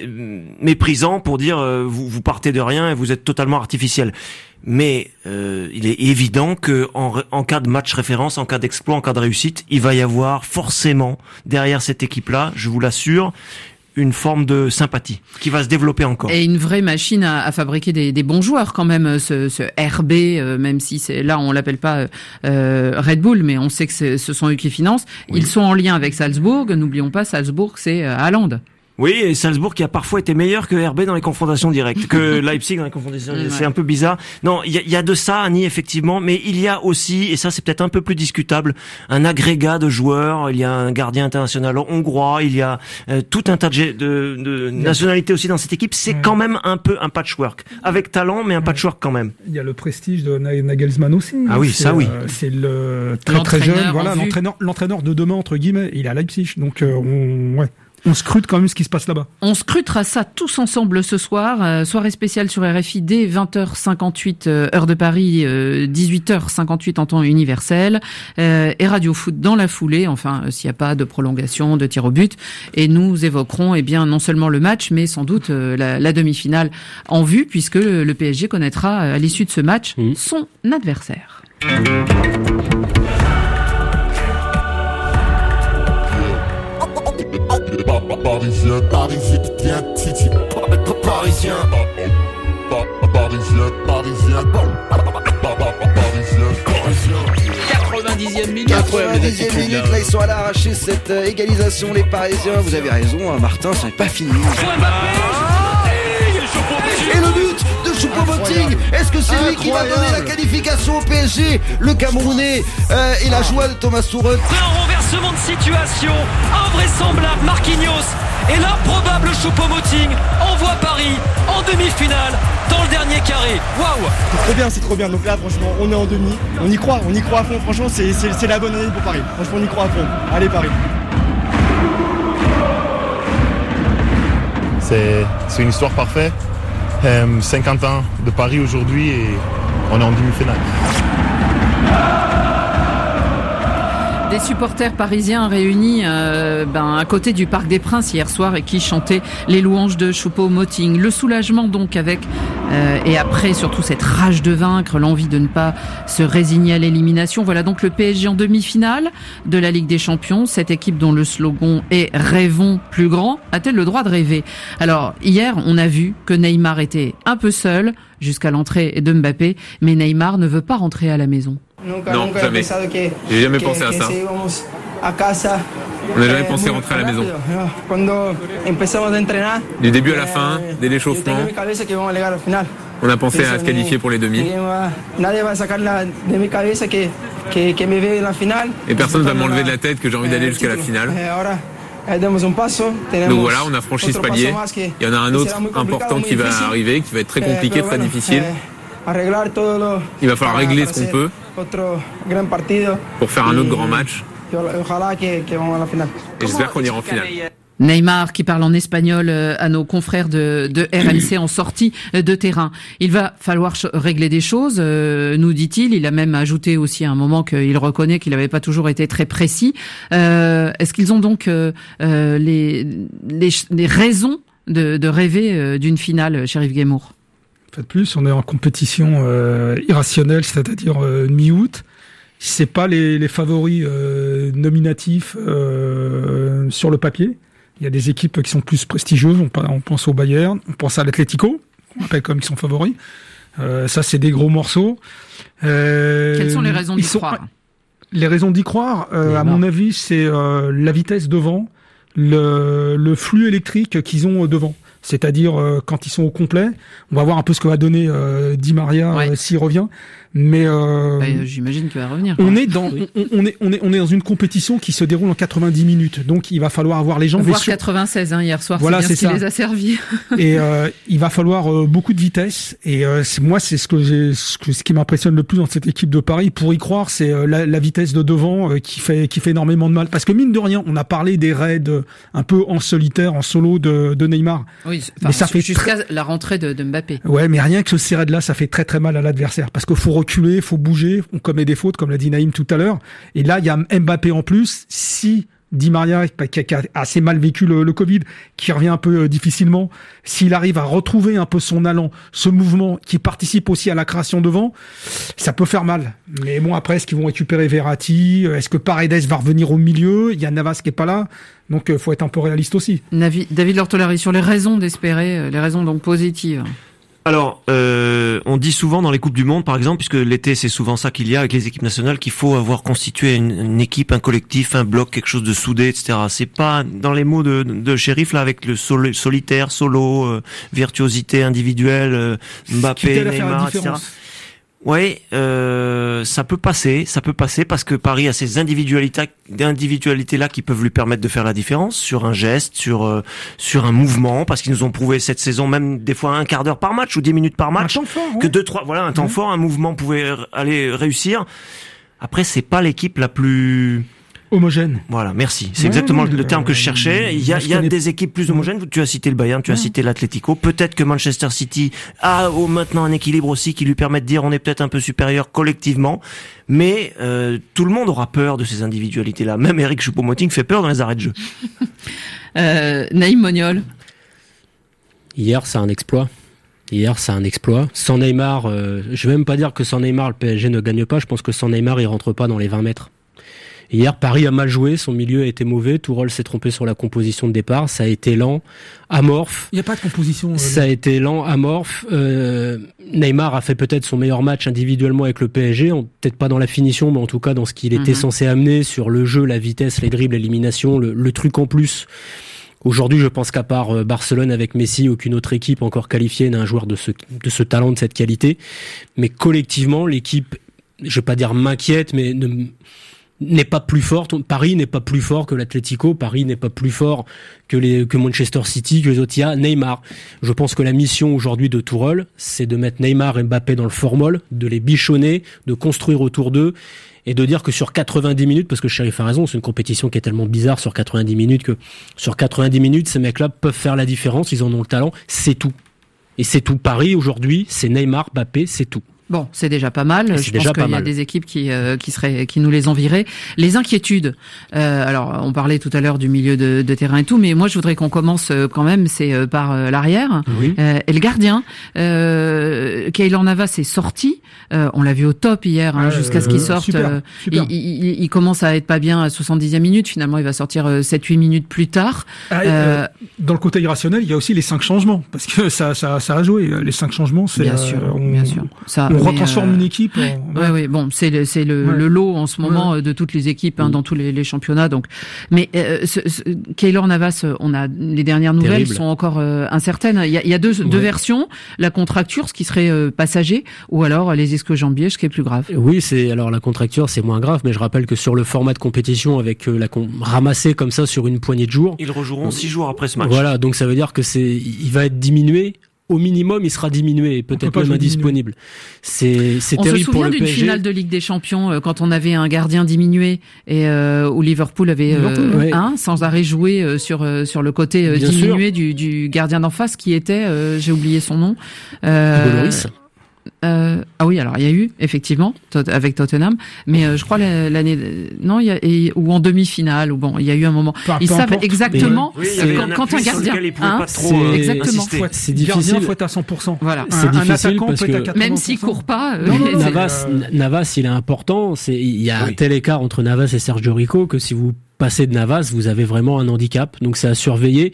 méprisant pour dire euh, vous vous partez de rien et vous êtes totalement artificiel. Mais euh, il est évident que en, en cas de match référence, en cas d'exploit, en cas de réussite, il va y avoir forcément derrière cette équipe-là, je vous l'assure, une forme de sympathie qui va se développer encore. Et une vraie machine à, à fabriquer des, des bons joueurs quand même, ce, ce R B, euh, même si c'est là on l'appelle pas euh, Red Bull, mais on sait que c'est, ce sont eux qui financent. Oui. Ils sont en lien avec Salzbourg. N'oublions pas, Salzbourg, c'est euh, Haaland. Oui, et Salzbourg qui a parfois été meilleur que R B dans les confrontations directes, que Leipzig dans les confrontations directes. Ouais. C'est un peu bizarre. Non, il y, y a de ça, Annie, effectivement, mais il y a aussi, et ça c'est peut-être un peu plus discutable, un agrégat de joueurs. Il y a un gardien international hongrois, il y a euh, tout un tas de, de, de nationalités aussi dans cette équipe. C'est ouais. quand même un peu un patchwork, avec talent, mais un ouais. patchwork quand même. Il y a le prestige de Nagelsmann aussi. Ah oui, c'est, ça oui. Euh, c'est le très très jeune, voilà, l'entraîneur, l'entraîneur de demain entre guillemets. Il est à Leipzig, donc euh, on, ouais. On scrute quand même ce qui se passe là-bas. On scrutera ça tous ensemble ce soir. Euh, soirée spéciale sur R F I dès vingt heures cinquante-huit euh, heure de Paris, euh, dix-huit heures cinquante-huit en temps universel. Euh, et Radio Foot dans la foulée, enfin euh, s'il n'y a pas de prolongation, de tir au but. Et nous évoquerons eh bien non seulement le match, mais sans doute euh, la, la demi-finale en vue, puisque le, le P S G connaîtra à l'issue de ce match mmh. son adversaire. Parisien, parisien, titi, parisien, parisien, parisien, parisien, parisien. quatre-vingt-dixième quatre-vingt-dixième minute. quatre-vingt-dixième minute, là ils sont allés arracher cette euh, égalisation, les Parisiens. Vous avez raison, hein, Martin, ça n'est pas fini. Et le but de Choupo-Moting, est-ce que c'est lui qui va donner la qualification au P S G? Le Camerounais euh, et la joie de Thomas Tuchel. Un renversement de situation invraisemblable. Marquinhos et l'improbable Choupo-Moting envoie Paris en demi-finale dans le dernier carré. Waouh! C'est trop bien, c'est trop bien. Donc là, franchement, on est en demi. On y croit, on y croit à fond. Franchement, c'est, c'est, c'est la bonne année pour Paris. Franchement, on y croit à fond. Allez, Paris. C'est, c'est une histoire parfaite. Euh, cinquante ans de Paris aujourd'hui et on est en demi-finale. Des supporters parisiens réunis euh, ben, à côté du Parc des Princes hier soir et qui chantaient les louanges de Choupo-Moting. Le soulagement donc avec, euh, et après surtout cette rage de vaincre, l'envie de ne pas se résigner à l'élimination. Voilà donc le P S G en demi-finale de la Ligue des Champions. Cette équipe dont le slogan est « Rêvons plus grand » a-t-elle le droit de rêver? Alors hier, on a vu que Neymar était un peu seul jusqu'à l'entrée de Mbappé, mais Neymar ne veut pas rentrer à la maison. Non, jamais. J'ai jamais pensé à ça. On n'a jamais pensé rentrer à la maison. Du début à la fin, dès l'échauffement, on a pensé à se qualifier pour les demi. Et personne ne va m'enlever de la tête que j'ai envie d'aller jusqu'à la finale. Donc voilà, on a franchi ce palier. Il y en a un autre important qui va arriver, qui va être très compliqué, très difficile. Il va falloir régler ce qu'on peut pour faire un autre grand match. Et j'espère qu'on ira en finale. Neymar qui parle en espagnol à nos confrères de, de R M C en sortie de terrain. Il va falloir régler des choses, nous dit-il. Il a même ajouté aussi à un moment qu'il reconnaît qu'il n'avait pas toujours été très précis. Euh, est-ce qu'ils ont donc euh, les, les, les raisons de, de rêver d'une finale, Chérif Guémour? En fait, plus, on est en compétition euh, irrationnelle, c'est-à-dire euh, mi-août. C'est pas les, les favoris euh, nominatifs euh, sur le papier. Il y a des équipes qui sont plus prestigieuses. On, on pense au Bayern, on pense à l'Atlético, on appelle comme ils sont favoris. Euh, ça, c'est des gros morceaux. Euh, Quelles sont les raisons d'y croire? Les raisons d'y croire, euh, à mon avis, c'est euh, la vitesse devant, le, le flux électrique qu'ils ont devant. C'est-à-dire euh, quand ils sont au complet, on va voir un peu ce que va donner euh, Di Maria ouais. euh, s'il revient. Mais euh, bah, j'imagine qu'il va revenir. On est dans, on, on est, on est, on est dans une compétition qui se déroule en quatre-vingt-dix minutes. Donc il va falloir avoir les jambes. Voire sur... quatre-vingt-seize hein, hier soir. Voilà, c'est bien c'est ce qui ça. les a servis. Et euh, il va falloir euh, beaucoup de vitesse. Et euh, c'est, moi, c'est ce que j'ai, ce, que, ce qui m'impressionne le plus dans cette équipe de Paris. Pour y croire, c'est euh, la, la vitesse de devant euh, qui fait, qui fait énormément de mal. Parce que mine de rien, on a parlé des raids un peu en solitaire, en solo de, de Neymar. Oui, mais ça fait jusqu'à très... la rentrée de, de Mbappé. Ouais, mais rien que ces raids-là, ça fait très très mal à l'adversaire. Parce qu'il faut reculer, faut bouger. On commet des fautes, comme l'a dit Naïm tout à l'heure. Et là, il y a Mbappé en plus. Si Di Maria, qui a assez mal vécu le, le Covid, qui revient un peu euh, difficilement, s'il arrive à retrouver un peu son allant, ce mouvement qui participe aussi à la création devant, ça peut faire mal. Mais bon, après, est-ce qu'ils vont récupérer Verratti? Est-ce que Paredes va revenir au milieu? Il y a Navas qui est pas là. Donc, il euh, faut être un peu réaliste aussi. Navi, David Lortolari, sur les raisons d'espérer, euh, les raisons donc positives. Alors, euh, on dit souvent dans les Coupes du Monde, par exemple, puisque l'été c'est souvent ça qu'il y a avec les équipes nationales, qu'il faut avoir constitué une, une équipe, un collectif, un bloc, quelque chose de soudé, et cetera. C'est pas dans les mots de, de Chérif là avec le sol, solitaire, solo, euh, virtuosité individuelle, euh, Mbappé, Neymar, et cetera. Oui, euh, ça peut passer, ça peut passer parce que Paris a ces individualités, individualités là qui peuvent lui permettre de faire la différence sur un geste, sur euh, sur un mouvement, parce qu'ils nous ont prouvé cette saison même des fois un quart d'heure par match ou dix minutes par match, un temps fort, ouais. que deux trois, voilà, un temps ouais. fort, un mouvement pouvait aller réussir. Après, c'est pas l'équipe la plus homogène. Voilà, merci. C'est ouais, exactement ouais, le terme que je cherchais. Il y a, il y a connais... des équipes plus homogènes. Tu as cité le Bayern, tu as ouais. cité l'Atlético. Peut-être que Manchester City a oh, maintenant un équilibre aussi qui lui permet de dire on est peut-être un peu supérieur collectivement. Mais euh, tout le monde aura peur de ces individualités-là. Même Eric Choupo-Moting fait peur dans les arrêts de jeu. euh, Naïm Moniol. Hier, c'est un exploit. Hier, c'est un exploit. Sans Neymar, euh, je vais même pas dire que sans Neymar, le P S G ne gagne pas. Je pense que sans Neymar, il rentre pas dans les vingt mètres. Hier, Paris a mal joué, son milieu a été mauvais, Tourelle s'est trompé sur la composition de départ, ça a été lent, amorphe. Il n'y a pas de composition. Euh, ça a été lent, amorphe. Euh, Neymar a fait peut-être son meilleur match individuellement avec le P S G, peut-être pas dans la finition, mais en tout cas dans ce qu'il était mm-hmm. censé amener sur le jeu, la vitesse, les dribbles, l'élimination, le, le truc en plus. Aujourd'hui, je pense qu'à part Barcelone avec Messi, aucune autre équipe encore qualifiée n'a un joueur de ce, de ce talent, de cette qualité. Mais collectivement, l'équipe, je vais pas dire m'inquiète, mais ne, n'est pas plus forte. Paris n'est pas plus fort que l'Atlético. Paris n'est pas plus fort que les, que Manchester City, que les autres. Il y a Neymar. Je pense que la mission aujourd'hui de Tourelle, c'est de mettre Neymar et Mbappé dans le formol, de les bichonner, de construire autour d'eux. Et de dire que sur quatre-vingt-dix minutes, parce que Chérif a raison, c'est une compétition qui est tellement bizarre sur quatre-vingt-dix minutes que sur quatre-vingt-dix minutes, ces mecs-là peuvent faire la différence, ils en ont le talent, c'est tout. Et c'est tout. Paris, aujourd'hui, c'est Neymar, Mbappé, c'est tout. Bon, c'est déjà pas mal. Je pense qu'il y a des équipes qui euh, qui seraient qui nous les envieraient. Les inquiétudes. Euh, alors, on parlait tout à l'heure du milieu de, de terrain et tout, mais moi, je voudrais qu'on commence euh, quand même, c'est euh, par euh, l'arrière oui. euh, et le gardien. Euh, Keylor Navas est sorti. Euh, on l'a vu au top hier, hein, euh, jusqu'à ce qu'il sorte. Super, euh, super. Il, il, il commence à être pas bien à soixante-dixième minute. Finalement, il va sortir euh, sept huit minutes plus tard. Ah, euh, euh, dans le côté irrationnel, il y a aussi les cinq changements, parce que ça ça ça a joué. Les cinq changements, c'est bien sûr, euh, on, bien sûr. Ça, on mais, retransforme euh, une équipe. Oui, ouais, ouais, bon, c'est le, c'est le, ouais. le lot en ce moment ouais. de toutes les équipes hein, dans tous les, les championnats. Donc, mais euh, ce, ce, Keylor Navas, on a les dernières nouvelles Terrible. sont encore euh, incertaines. Il y a, il y a deux, ouais. deux versions la contracture, ce qui serait euh, passager, ou alors les ischio-jambiers, ce qui est plus grave. Oui, c'est alors la contracture, c'est moins grave, mais je rappelle que sur le format de compétition, avec euh, la con- ramassée comme ça sur une poignée de jours, ils rejoueront six jours après ce match. Voilà, donc ça veut dire que c'est, il va être diminué. Au minimum, il sera diminué, peut-être même indisponible. C'est, c'est terrible pour le P S G. On se souvient d'une finale de Ligue des Champions euh, quand on avait un gardien diminué et euh, où Liverpool avait euh, ouais. un sans arrêt joué euh, sur euh, sur le côté euh, diminué du, du gardien d'en face qui était, euh, j'ai oublié son nom. Euh, Euh, ah oui, alors il y a eu effectivement tot- avec Tottenham, mais euh, je crois l'année non, il y a et, ou en demi-finale ou bon, il y a eu un moment. Peu, ils peu savent importe. exactement oui, quand, un, quand un gardien, hein, c'est exactement. Faut être, c'est difficile. Faut être à cent pour cent. Voilà. C'est un, difficile un attaquant parce peut être à que même s'il court pas. Euh, non, non, Navas, euh... Navas, il est important. C'est il y a oui. un tel écart entre Navas et Sergio Rico que si vous passez de Navas, vous avez vraiment un handicap. Donc c'est à surveiller.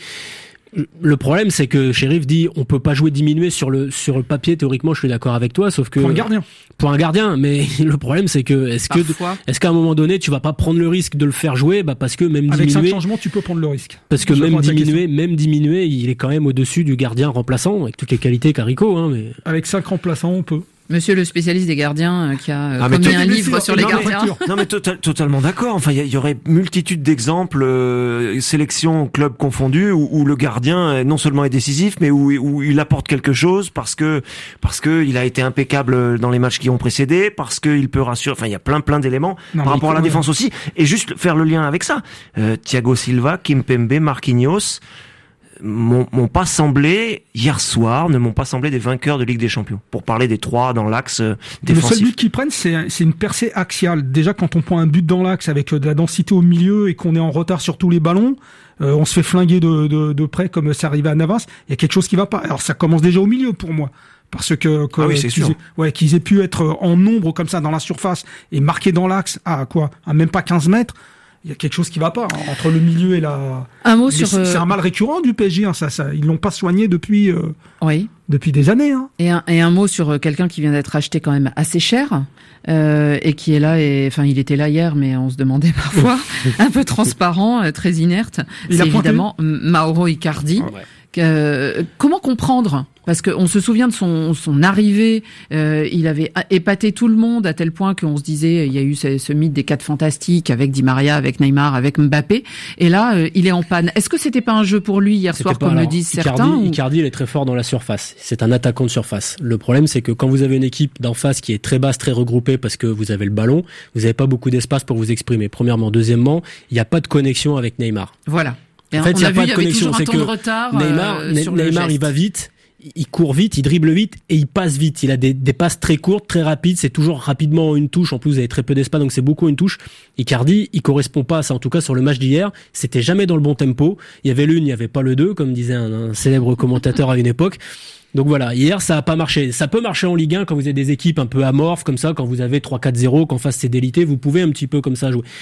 Le problème, c'est que Chérif dit on peut pas jouer diminué sur le sur le papier. Théoriquement, je suis d'accord avec toi, sauf que pour un gardien, pour un gardien. Mais le problème, c'est que est-ce que Parfois. est-ce qu'à un moment donné, tu vas pas prendre le risque de le faire jouer, bah parce que même avec diminué, cinq changements, tu peux prendre le risque. Parce que je même diminué, même diminué, il est quand même au-dessus du gardien remplaçant avec toutes les qualités qu'a Rico. Hein, mais avec cinq remplaçants, on peut. Monsieur le spécialiste des gardiens euh, qui a euh, ah, commis un livre sûr, sur les non, gardiens. Mais, non mais total, totalement d'accord. Enfin, il y, y aurait multitude d'exemples, euh, sélection, club confondu, où, où le gardien non seulement est décisif, mais où, où il apporte quelque chose parce que parce que il a été impeccable dans les matchs qui ont précédé, parce qu'il peut rassurer. Enfin, il y a plein plein d'éléments non, par rapport à la défense ouais. aussi. Et juste faire le lien avec ça. Euh, Thiago Silva, Kimpembe, Marquinhos. M'ont, m'ont pas semblé hier soir, ne m'ont pas semblé des vainqueurs de Ligue des Champions. Pour parler des trois dans l'axe euh, défensif. Le seul but qu'ils prennent, c'est, c'est une percée axiale. Déjà, quand on prend un but dans l'axe avec de la densité au milieu et qu'on est en retard sur tous les ballons, euh, on se fait flinguer de, de, de près comme ça arrivait à Navas. Il y a quelque chose qui va pas. Alors ça commence déjà au milieu pour moi. Parce que, que ah oui, c'est qu'ils, sûr. aient, ouais, qu'ils aient pu être en nombre comme ça dans la surface et marqués dans l'axe à quoi, à même pas quinze mètres. Il y a quelque chose qui va pas hein, entre le milieu et la. Un mot sur. C'est, c'est un mal récurrent du P S G. Hein, ça, ça, ils l'ont pas soigné depuis. Euh, oui. Depuis des années. Hein. Et un et un mot sur quelqu'un qui vient d'être acheté quand même assez cher euh, et qui est là et enfin il était là hier, mais on se demandait parfois un peu transparent, très inerte. Il c'est évidemment Mauro Icardi. Ah ouais. Euh, comment comprendre? Parce qu'on se souvient de son, son arrivée, euh, il avait épaté tout le monde à tel point qu'on se disait, il y a eu ce, ce mythe des quatre fantastiques avec Di Maria, avec Neymar, avec Mbappé, et là euh, il est en panne. Est-ce que c'était pas un jeu pour lui hier c'était soir, pas, comme alors, le disent Icardi, certains ou... Icardi, il est très fort dans la surface. C'est un attaquant de surface. Le problème, c'est que quand vous avez une équipe d'en face qui est très basse, très regroupée, parce que vous avez le ballon, vous n'avez pas beaucoup d'espace pour vous exprimer. Premièrement, deuxièmement, il n'y a pas de connexion avec Neymar. Voilà. En fait, il n'y a pas de connexion. C'est que retard, Neymar, euh, sur Neymar, il va vite, il court vite, il dribble vite et il passe vite. Il a des, des passes très courtes, très rapides. C'est toujours rapidement une touche. En plus, vous avez très peu d'espace, donc c'est beaucoup une touche. Icardi, il correspond pas à ça. En tout cas, sur le match d'hier, c'était jamais dans le bon tempo. Il y avait l'une, il n'y avait pas le deux, comme disait un, un célèbre commentateur à une époque. Donc voilà, hier ça a pas marché. Ça peut marcher en Ligue un quand vous avez des équipes un peu amorphes comme ça, quand vous avez trois quatre zéro, qu'en face c'est délité, vous pouvez un petit peu comme ça jouer.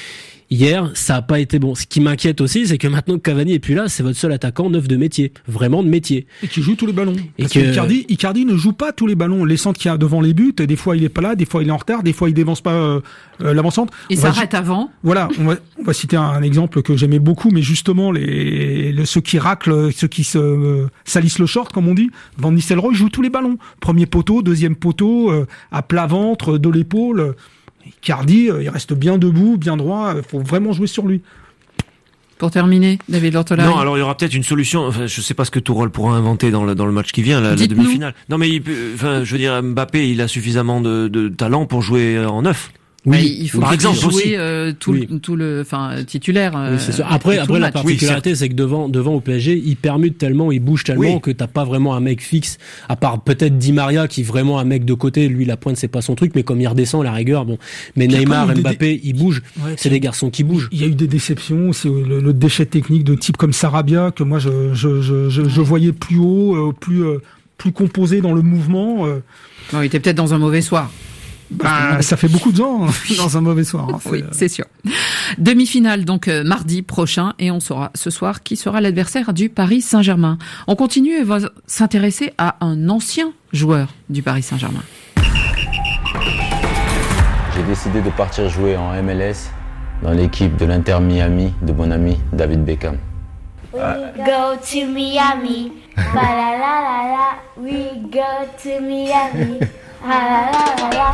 Hier, ça a pas été bon. Ce qui m'inquiète aussi, c'est que maintenant que Cavani est plus là, c'est votre seul attaquant neuf de métier, vraiment de métier. Et qui joue tous les ballons. Et Parce que Icardi, Icardi ne joue pas tous les ballons. Les centres qu'il y a devant les buts, des fois il est pas là, des fois il est en retard, des fois il dévance pas euh, euh, l'avant-centre. Il s'arrête avant. Voilà, on va, on va citer un, un exemple que j'aimais beaucoup, mais justement les, les ceux qui raclent, ceux qui se euh, salissent le short, comme on dit. Van Nistelrooy joue tous les ballons. Premier poteau, deuxième poteau, euh, à plat ventre, de l'épaule. Icardi, il reste bien debout, bien droit, il faut vraiment jouer sur lui. Pour terminer, David Lortolari. Non, alors il y aura peut-être une solution. Enfin, je sais pas ce que Tourelle pourra inventer dans le dans le match qui vient, la, la demi-finale. Non, mais il peut, enfin, je veux dire, Mbappé, il a suffisamment de, de talent pour jouer en neuf. Oui, bah, il faut par exemple jouer euh, tout, oui. le, tout le, enfin titulaire. Euh, oui, c'est ça. Après, après la particularité, oui, c'est que devant, devant au P S G, il permute tellement, il bouge tellement oui. que t'as pas vraiment un mec fixe. À part peut-être Di Maria qui est vraiment un mec de côté. Lui, la pointe, c'est pas son truc, mais comme il redescend, la rigueur, bon. Mais puis Neymar, Mbappé, dé... ils bougent. Ouais, c'est des garçons qui bougent. Il y a eu des déceptions. C'est le, le déchet technique de type comme Sarabia que moi je, je, je, je, je voyais plus haut, plus, plus composé dans le mouvement. Non, il était peut-être dans un mauvais soir. Bah, ça fait beaucoup de gens dans un mauvais soir. Hein, oui, c'est sûr. Demi-finale donc euh, mardi prochain et on saura ce soir qui sera l'adversaire du Paris Saint-Germain. On continue et va s'intéresser à un ancien joueur du Paris Saint-Germain. J'ai décidé de partir jouer en M L S dans l'équipe de l'Inter Miami de mon ami David Beckham. We go to Miami, la la la la, we go to Miami. Ah, la, la, la.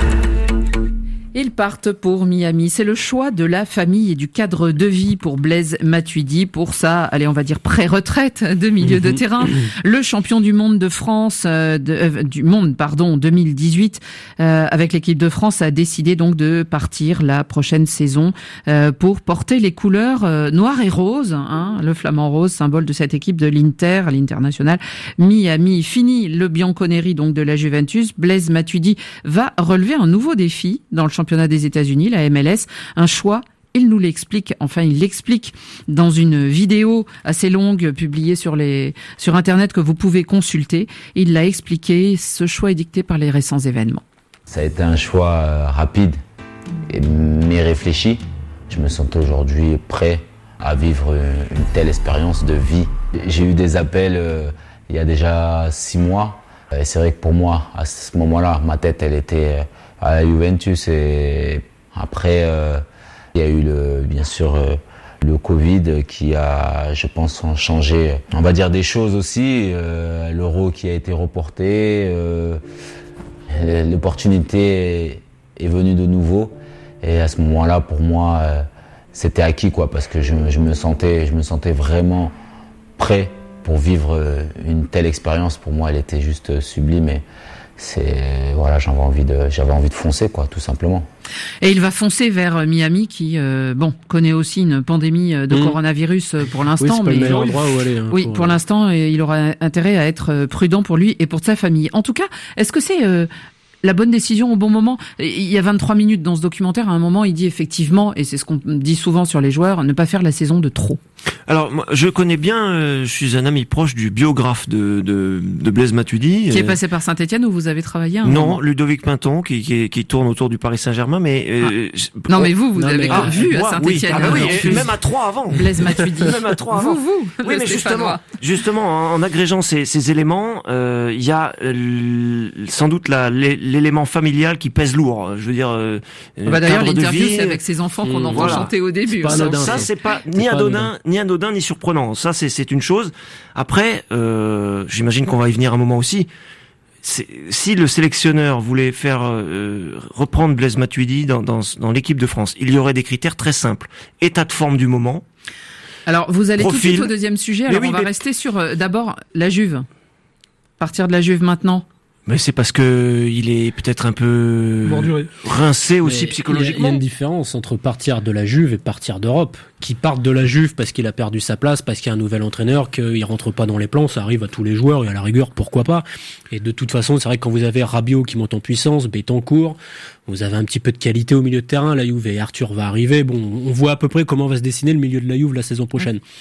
Ils partent pour Miami. C'est le choix de la famille et du cadre de vie pour Blaise Matuidi pour sa, allez, on va dire pré-retraite de milieu de terrain. Le champion du monde de France, euh, de, euh, du monde, pardon, deux mille dix-huit, euh, avec l'équipe de France, a décidé donc de partir la prochaine saison euh, pour porter les couleurs euh, noires et roses, hein, le flamant rose, symbole de cette équipe de l'Inter, l'International Miami. Fini le Bianconeri donc de la Juventus. Blaise Matuidi va relever un nouveau défi dans le championnat des États-Unis, la M L S, un choix. Il nous l'explique, enfin il l'explique dans une vidéo assez longue publiée sur les sur internet que vous pouvez consulter. Il l'a expliqué, ce choix est dicté par les récents événements. Ça a été un choix euh, rapide et, mais réfléchi. Je me sentais aujourd'hui prêt à vivre une, une telle expérience de vie. J'ai eu des appels euh, il y a déjà six mois et c'est vrai que pour moi, à ce moment-là, ma tête elle était euh, à la Juventus et après euh, il y a eu le, bien sûr euh, le Covid qui a, je pense, changé, on va dire des choses aussi, euh, l'euro qui a été reporté, euh, l'opportunité est venue de nouveau et à ce moment-là pour moi euh, c'était acquis quoi parce que je, je me sentais, je me sentais vraiment prêt pour vivre une telle expérience. Pour moi elle était juste sublime et c'est voilà, j'avais envie de j'avais envie de foncer quoi, tout simplement. Et il va foncer vers Miami qui euh, bon connaît aussi une pandémie de mmh. coronavirus pour l'instant, oui, c'est pas mais le meilleur endroit où aller. Hein, oui, pour, pour l'instant, il aura intérêt à être prudent pour lui et pour sa famille. En tout cas, est-ce que c'est euh, la bonne décision au bon moment? Il y a vingt-trois minutes dans ce documentaire, à un moment, il dit effectivement, et c'est ce qu'on dit souvent sur les joueurs, ne pas faire la saison de trop. Alors, moi, je connais bien, euh, je suis un ami proche du biographe de, de, de Blaise Matuidi. Qui est passé par Saint-Etienne où vous avez travaillé un Non, moment. Ludovic Pinton, qui, qui, qui tourne autour du Paris Saint-Germain, mais... Euh, ah. Non, mais vous, vous non, avez ah, vu moi, à Saint-Etienne. Oui, ah, oui, et même à Troyes avant. Blaise Matuidi. Même à Troyes avant. Vous, vous. Oui, mais justement, justement, en, en agrégeant ces, ces éléments, il euh, y a euh, sans doute la, l'élément familial qui pèse lourd. Je veux dire, euh, bah, d'ailleurs, l'interview, c'est avec ses enfants qu'on entend voilà. chanter au début. Ça, anodin, ça c'est pas ni anodin, ni anodin, ni surprenant. Ça, c'est, c'est une chose. Après, euh, j'imagine qu'on va y venir un moment aussi. C'est, si le sélectionneur voulait faire euh, reprendre Blaise Matuidi dans, dans, dans l'équipe de France, il y aurait des critères très simples. État de forme du moment. Alors, vous allez profil. tout de suite au deuxième sujet. Alors, oui, on va mais... rester sur euh, d'abord la Juve. Partir de la Juve maintenant. Mais c'est parce que il est peut-être un peu Borduré. rincé aussi mais psychologiquement. Il y, y a une différence entre partir de la Juve et partir d'Europe. Qui partent de la Juve parce qu'il a perdu sa place, parce qu'il y a un nouvel entraîneur, qu'il rentre pas dans les plans, ça arrive à tous les joueurs et à la rigueur, pourquoi pas. Et de toute façon, c'est vrai que quand vous avez Rabiot qui monte en puissance, Betancourt, vous avez un petit peu de qualité au milieu de terrain, la Juve et Arthur va arriver. Bon, on voit à peu près comment va se dessiner le milieu de la Juve la saison prochaine.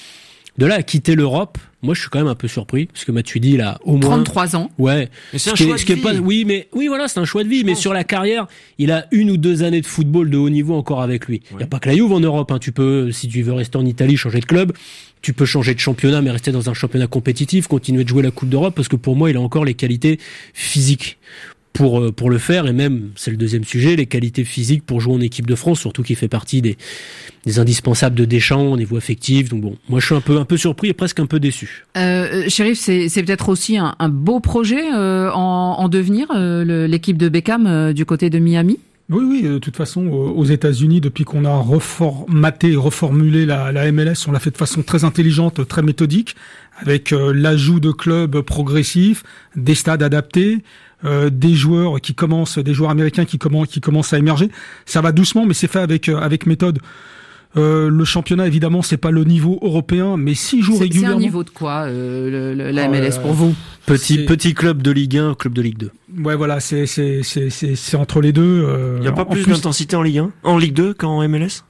De là à quitter l'Europe, moi je suis quand même un peu surpris parce que Matuidi il a au moins trente-trois ans. Ouais. Mais c'est un ce choix qui est, de ce qui est vie. pas, oui, mais oui, voilà, c'est un choix de vie. Je mais pense. Sur la carrière, il a une ou deux années de football de haut niveau encore avec lui. Il ouais. y a pas que la Juve en Europe. Hein. Tu peux, si tu veux rester en Italie, changer de club. Tu peux changer de championnat, mais rester dans un championnat compétitif, continuer de jouer la Coupe d'Europe, parce que pour moi, il a encore les qualités physiques pour pour le faire, et même, c'est le deuxième sujet, les qualités physiques pour jouer en équipe de France, surtout qu'il fait partie des des indispensables de Deschamps au niveau affectif. Donc bon, moi je suis un peu un peu surpris et presque un peu déçu. Euh, Chérif, c'est c'est peut-être aussi un, un beau projet euh, en en devenir euh, le, l'équipe de Beckham euh, du côté de Miami. Oui, oui, de toute façon, aux États-Unis, depuis qu'on a reformaté et reformulé la, la M L S, on l'a fait de façon très intelligente, très méthodique, avec euh, l'ajout de clubs progressifs, des stades adaptés, euh, des joueurs qui commencent, des joueurs américains qui commencent, qui commencent à émerger. Ça va doucement, mais c'est fait avec euh, avec méthode. Euh, le championnat, évidemment, c'est pas le niveau européen, mais six jours régulièrement. C'est un niveau de quoi, euh, le, le, la M L S oh, pour vous? Petit petit club de Ligue un, club de Ligue deux. Ouais, voilà, c'est c'est c'est c'est c'est entre les deux. Euh, Il y a pas plus, plus d'intensité en Ligue un, en Ligue deux qu'en M L S?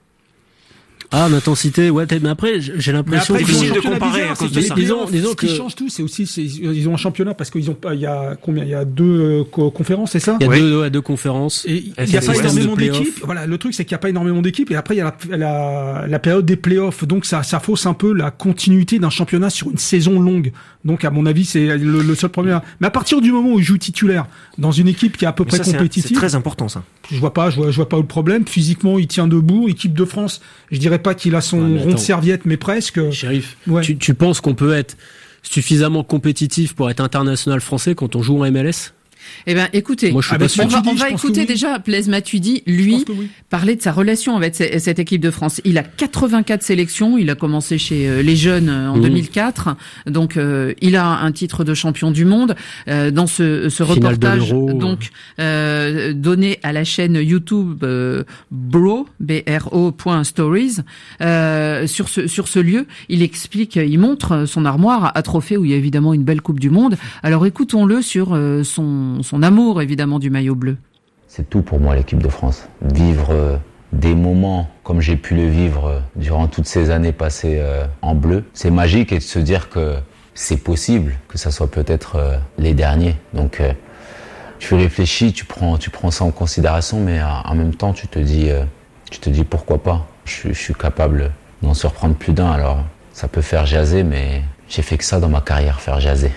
Ah, l'intensité, ouais, mais après, j'ai l'impression que c'est difficile de comparer à cause de ça. Disons, disons que ce qui change tout, c'est aussi, c'est, ils ont un championnat parce qu'ils ont pas, il y a combien, il y a deux euh, conférences, c'est ça? Il y a oui. deux, ouais, deux conférences. Et il y a pas énormément d'équipes. Voilà, le truc, c'est qu'il y a pas énormément d'équipes, et après, il y a la, la, la période des playoffs. Donc, ça, ça fausse un peu la continuité d'un championnat sur une saison longue. Donc, à mon avis, c'est le, le seul problème. Mais à partir du moment où il joue titulaire dans une équipe qui est à peu Mais près ça, compétitive. C'est très important, ça. Je vois pas, je vois, je vois pas où le problème. Physiquement, il tient debout. Équipe de France, je dirais pas qu'il a son ouais, rond de serviette, mais presque. Chérif, ouais. tu, tu penses qu'on peut être suffisamment compétitif pour être international français quand on joue en M L S? Eh ben, écoutez, Moi, je suis pas on va, on va écouter oui. déjà Blaise Matuidi, lui, oui. parler de sa relation avec cette équipe de France. Il a quatre-vingt-quatre sélections. Il a commencé chez les jeunes en mmh. deux mille quatre. Donc, euh, il a un titre de champion du monde. Euh, dans ce, ce reportage, donc, euh, donné à la chaîne YouTube euh, Bro, B R O point stories, euh, sur ce, sur ce lieu, il explique, il montre son armoire à trophées où il y a évidemment une belle Coupe du Monde. Alors, écoutons-le sur euh, son son amour évidemment du maillot bleu. C'est tout pour moi l'équipe de France. Vivre euh, des moments comme j'ai pu le vivre euh, durant toutes ces années passées euh, en bleu, c'est magique, et de se dire que c'est possible que ça soit peut-être euh, les derniers. Donc euh, tu réfléchis, tu prends, tu prends ça en considération, mais euh, en même temps tu te dis, euh, tu te dis pourquoi pas. Je, je suis capable d'en surprendre plus d'un, alors ça peut faire jaser, mais j'ai fait que ça dans ma carrière, faire jaser.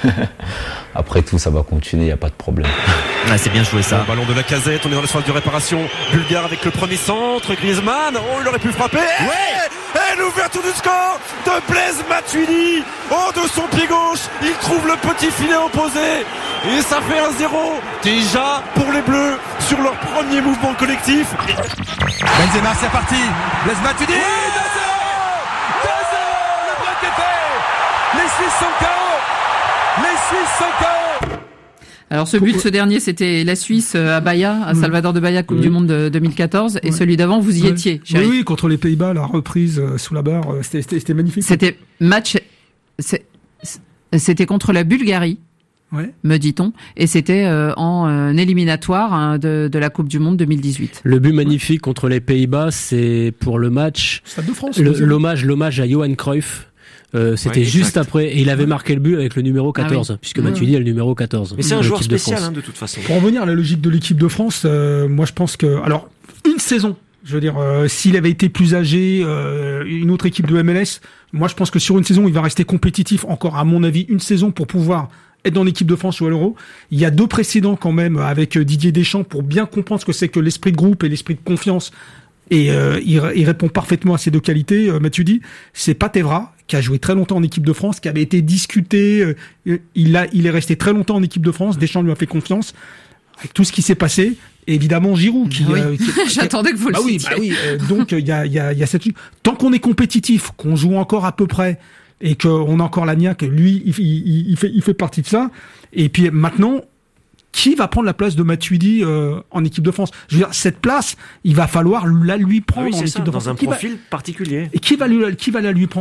Après tout, ça va continuer, il n'y a pas de problème. Ah, c'est bien joué ça. Le ballon de la Casette, on est dans la phase de réparation. Bulgare avec le premier centre, Griezmann, oh il aurait pu frapper. Ouais. Et l'ouverture du score de Blaise Matuidi. Oh, de son pied gauche, il trouve le petit filet opposé. Et ça fait un zéro déjà pour les Bleus sur leur premier mouvement collectif. Benzema, c'est parti. Blaise Matuidi. deux zéro. deux zéro. Le break est fait. Les Suisses sont K O. Les Suisses sont K O. Alors ce but, ce dernier, c'était la Suisse à Bahia, à Salvador de Bahia, Coupe oui. du Monde de deux mille quatorze, et oui. celui d'avant, vous y oui. étiez. Oui, oui, contre les Pays-Bas, la reprise euh, sous la barre, euh, c'était, c'était, c'était magnifique. C'était match, c'est, c'était contre la Bulgarie, ouais. me dit-on, et c'était euh, en euh, éliminatoire hein, de, de la Coupe du Monde deux mille dix-huit. Le but magnifique ouais. contre les Pays-Bas, c'est pour le match, Stade de France, le, l'hommage, l'hommage à Johan Cruyff. Euh, c'était ouais, juste après, et il avait marqué le but avec le numéro quatorze, ah oui. puisque ouais. Matuidi a le numéro quatorze. Mais c'est un joueur spécial, de, hein, de toute façon. Pour revenir à la logique de l'équipe de France, euh, moi je pense que, alors, une saison, je veux dire, euh, s'il avait été plus âgé, euh, une autre équipe de M L S, moi je pense que sur une saison, il va rester compétitif encore, à mon avis, une saison pour pouvoir être dans l'équipe de France ou à l'Euro. Il y a deux précédents quand même avec Didier Deschamps pour bien comprendre ce que c'est que l'esprit de groupe et l'esprit de confiance. Et euh, il, il répond parfaitement à ces deux qualités. Euh, Matuidi, c'est Path Evra, qui a joué très longtemps en équipe de France, qui avait été discuté. Euh, il a, il est resté très longtemps en équipe de France. Deschamps lui a fait confiance avec tout ce qui s'est passé. Et évidemment Giroud, qui. Oui. Euh, qui J'attendais que vous bah le oui, citiez. bah oui. Euh, donc il y a, il y a, il y a cette. Tant qu'on est compétitif, qu'on joue encore à peu près, et qu'on a encore la niaque, lui, il, il, il fait, il fait partie de ça. Et puis maintenant. Qui va prendre la place de Matuidi euh, en équipe de France? Je veux dire, cette place, il va falloir la lui prendre ah oui, en équipe ça, de France. Dans un qui profil va... particulier. Et qui va, lui, qui va la lui prendre?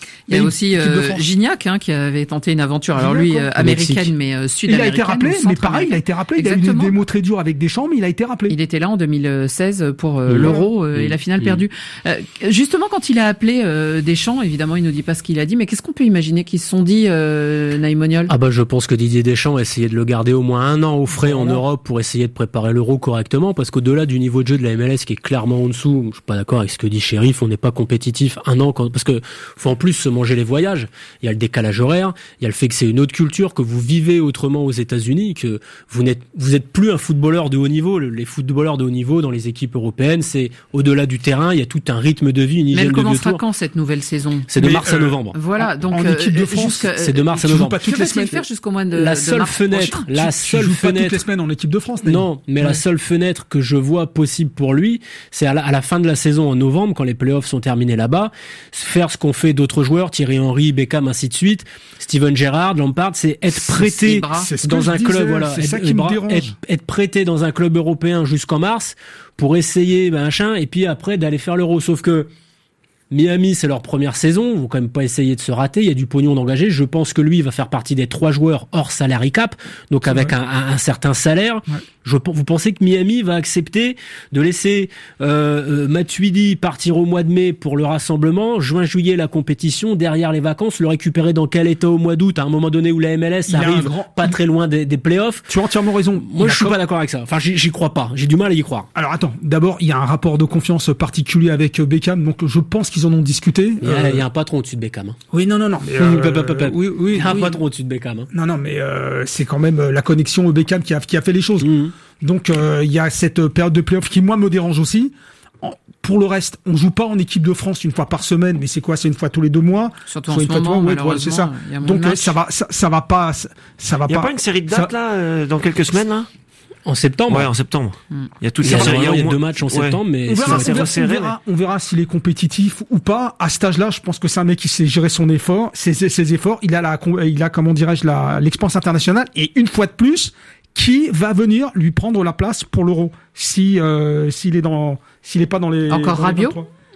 Il y a aussi euh, Gignac hein, qui avait tenté une aventure, alors lui euh, américaine mais euh, sud-américaine. Il a été rappelé, mais pareil, il a été rappelé. Exactement. Il a eu des mots très durs avec Deschamps, mais il a été rappelé. Il était là en deux mille seize pour euh, mmh. l'Euro euh, mmh. et la finale mmh. perdue. Euh, justement, quand il a appelé euh, Deschamps, évidemment, il nous dit pas ce qu'il a dit, mais qu'est-ce qu'on peut imaginer qu'ils se sont dit, euh, Naïm Moniol ? Ah bah je pense que Didier Deschamps a essayé de le garder au moins un an au frais voilà. en Europe pour essayer de préparer l'Euro correctement, parce qu'au-delà du niveau de jeu de la M L S qui est clairement en dessous, je suis pas d'accord avec ce que dit Chérif, on n'est pas compétitif un an quand, parce que faut en plus se manger les voyages. Il y a le décalage horaire, il y a le fait que c'est une autre culture, que vous vivez autrement aux États-Unis, que vous n'êtes vous êtes plus un footballeur de haut niveau. Les footballeurs de haut niveau dans les équipes européennes, c'est au-delà du terrain, il y a tout un rythme de vie, une hygiène de vie autour. Mais elle commencera quand cette nouvelle saison ? C'est de Mais mars euh, à novembre. Voilà, donc en, en équipe de France, c'est de mars à novembre. Pas toutes les semaines. Faire jusqu'au mois de la de seule mars fenêtre, prochain. la tu, seule tu joues fenêtre. Pas toutes les semaines en équipe de France. Naïm. Non, mais ouais. la seule fenêtre que je vois possible pour lui, c'est à la, à la fin de la saison en novembre, quand les playoffs sont terminés là-bas, faire ce qu'ont fait d'autres joueurs, Thierry Henry, Beckham, ainsi de suite, Steven Gerrard, Lampard, c'est être prêté c'est dans un club, voilà, c'est être, ça qui me dérange. Être, être prêté dans un club européen jusqu'en mars pour essayer machin, et puis après d'aller faire l'Euro. Sauf que Miami, c'est leur première saison, ils vont quand même pas essayer de se rater, il y a du pognon d'engager. Je pense que lui, il va faire partie des trois joueurs hors salary cap, donc c'est avec un, un, un certain salaire. Ouais. Je, vous pensez que Miami va accepter de laisser euh, euh, Matuidi partir au mois de mai pour le rassemblement, juin-juillet la compétition, derrière les vacances, le récupérer dans quel état au mois d'août, à un moment donné où la M L S arrive grand... pas très loin des, des playoffs? Tu as entièrement raison. Moi, je suis pas d'accord avec ça. Enfin, j'y, j'y crois pas. J'ai du mal à y croire. Alors attends, d'abord, il y a un rapport de confiance particulier avec Beckham, donc je pense qu'ils en ont discuté. Il y a, euh... il y a un patron au-dessus de Beckham. Hein. Oui, non, non, non. Mais, euh, oui, oui, il y a un oui. patron au-dessus de Beckham. Hein. Non, non, mais euh, c'est quand même la connexion au Beckham qui a, qui a fait les choses. Mmh. Donc il euh, y a cette période de play-off qui moi me dérange aussi. En, pour le reste, on joue pas en équipe de France une fois par semaine, mais c'est quoi? C'est une fois tous les deux mois. Surtout en ce moment, ouais, ouais, c'est ça. Donc euh, ça va, ça, ça va pas, ça, ça va y a pas. pas une série de dates ça... là euh, dans quelques semaines là? En septembre. Ouais, en septembre. Mm. Il y a toutes ces il y a, il y a deux matchs en ouais. septembre, mais on verra, on verra, on verra, on verra s'il est compétitif ou pas. À cet âge-là, je pense que c'est un mec qui sait gérer son effort, ses, ses efforts. Il a la, il a, comment dirais-je, la, l'expérience internationale. Et une fois de plus, qui va venir lui prendre la place pour l'Euro? Si, euh, s'il est dans, s'il est pas dans les. Encore dans Rabiot?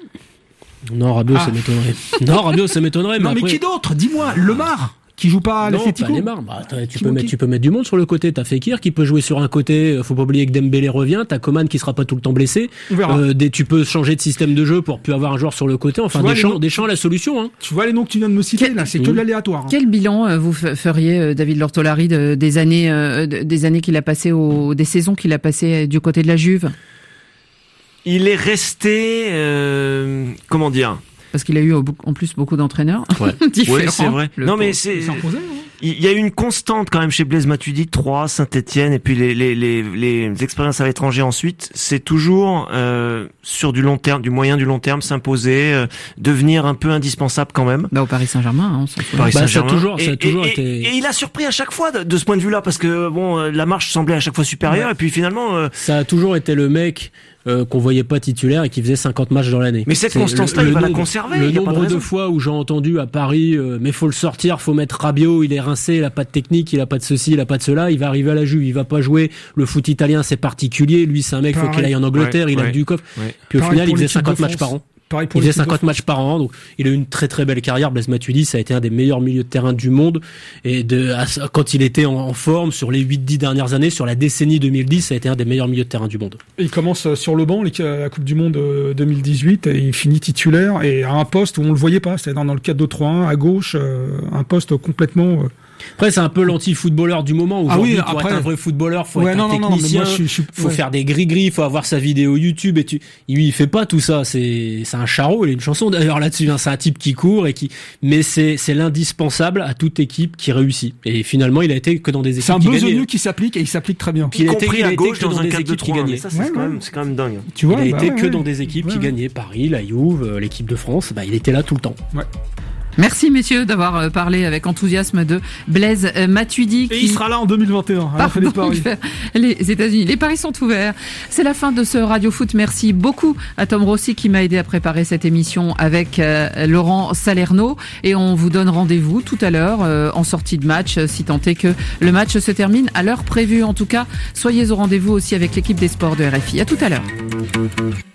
Les non, Rabiot, ah. ça m'étonnerait. Non, Rabiot, ça m'étonnerait. Non, mais, après... qui d'autre? Dis-moi, Lemar. Qui joue pas à l'Atlético? Non, pas bah, tu peux mettre, tu peux mettre du monde sur le côté. T'as Fekir qui peut jouer sur un côté. Faut pas oublier que Dembélé revient. T'as Coman qui sera pas tout le temps blessé. Euh, des, tu peux changer de système de jeu pour plus avoir un joueur sur le côté. Enfin, Deschamps, Deschamps, la solution, hein. Tu vois les noms que tu viens de me citer, quel, là, c'est mmh. que de l'aléatoire. Hein. Quel bilan euh, vous feriez, euh, David Lortolari, de, des années, euh, de, des années qu'il a passé au, des saisons qu'il a passé du côté de la Juve? Il est resté, euh, comment dire? Parce qu'il a eu en plus beaucoup d'entraîneurs ouais. différents. Oui, c'est vrai. Le non, mais c'est. Il y a eu une constante quand même chez Blaise Matuidi, Troyes, Saint-Étienne, et puis les, les, les, les expériences à l'étranger ensuite. C'est toujours euh, sur du long terme, du moyen, du long terme, s'imposer, euh, devenir un peu indispensable quand même. Bah au Paris Saint-Germain, hein, on s'en fout. Paris bah, Saint-Germain. Ça a toujours, ça a et, toujours et, été. Et, et il a surpris à chaque fois de, de ce point de vue-là, parce que bon, la marche semblait à chaque fois supérieure, ouais. et puis finalement. Euh... Ça a toujours été le mec. Euh, qu'on voyait pas titulaire et qui faisait cinquante matchs dans l'année. Mais cette constance-là, il va la conserver. Le nombre de fois où j'ai entendu à Paris, euh, mais faut le sortir, faut mettre Rabiot, il est rincé, il a pas de technique, il a pas de ceci, il a pas de cela, il va arriver à la Juve, il va pas jouer. Le foot italien, c'est particulier. Lui, c'est un mec, Pareil. faut qu'il aille en Angleterre, ouais, il a ouais. du coffre. Ouais. Puis au Pareil final, il faisait cinquante matchs par an. Pareil pour il faisait cinquante matchs par an, donc il a eu une très très belle carrière. Blaise Matuidi, ça a été un des meilleurs milieux de terrain du monde. Et de, à, quand il était en, en forme, sur les huit dix dernières années, sur la décennie deux mille dix, ça a été un des meilleurs milieux de terrain du monde. Il commence sur le banc, la Coupe du Monde deux mille dix-huit, et il finit titulaire, et à un poste où on le voyait pas, c'est-à-dire dans le quatre deux trois un, à gauche, euh, un poste complètement... Euh, Après, c'est un peu l'anti-footballeur du moment. Aujourd'hui, ah oui, pour après... être un vrai footballeur, faut ouais, être non, un technicien, non, non, moi, je, je, faut ouais. faire des gris-gris, faut avoir sa vidéo YouTube. Et tu, lui, il fait pas tout ça. C'est, c'est un charreau. Il y a une chanson d'ailleurs là-dessus. Hein. C'est un type qui court et qui, mais c'est, c'est l'indispensable à toute équipe qui réussit. Et finalement, il a été que dans des équipes qui gagnaient. C'est un besogneux qui s'applique et il s'applique très bien. Puis il a été, il a été que dans, dans des équipes qui gagnaient. Ça, c'est ouais, quand même, c'est quand même dingue. Tu vois, il a été que dans des équipes qui gagnaient. Paris, la Juve, l'équipe de France. Bah, il était là tout le temps. Ouais. Merci messieurs d'avoir parlé avec enthousiasme de Blaise Matuidi. Et qui... il sera là en deux mille vingt et un. Pardon, les, paris. les États-Unis. Les paris sont ouverts. C'est la fin de ce Radio Foot. Merci beaucoup à Tom Rossi qui m'a aidé à préparer cette émission avec euh, Laurent Salerno. Et on vous donne rendez-vous tout à l'heure euh, en sortie de match, si tant est que le match se termine à l'heure prévue. En tout cas, soyez au rendez-vous aussi avec l'équipe des sports de R F I. À tout à l'heure.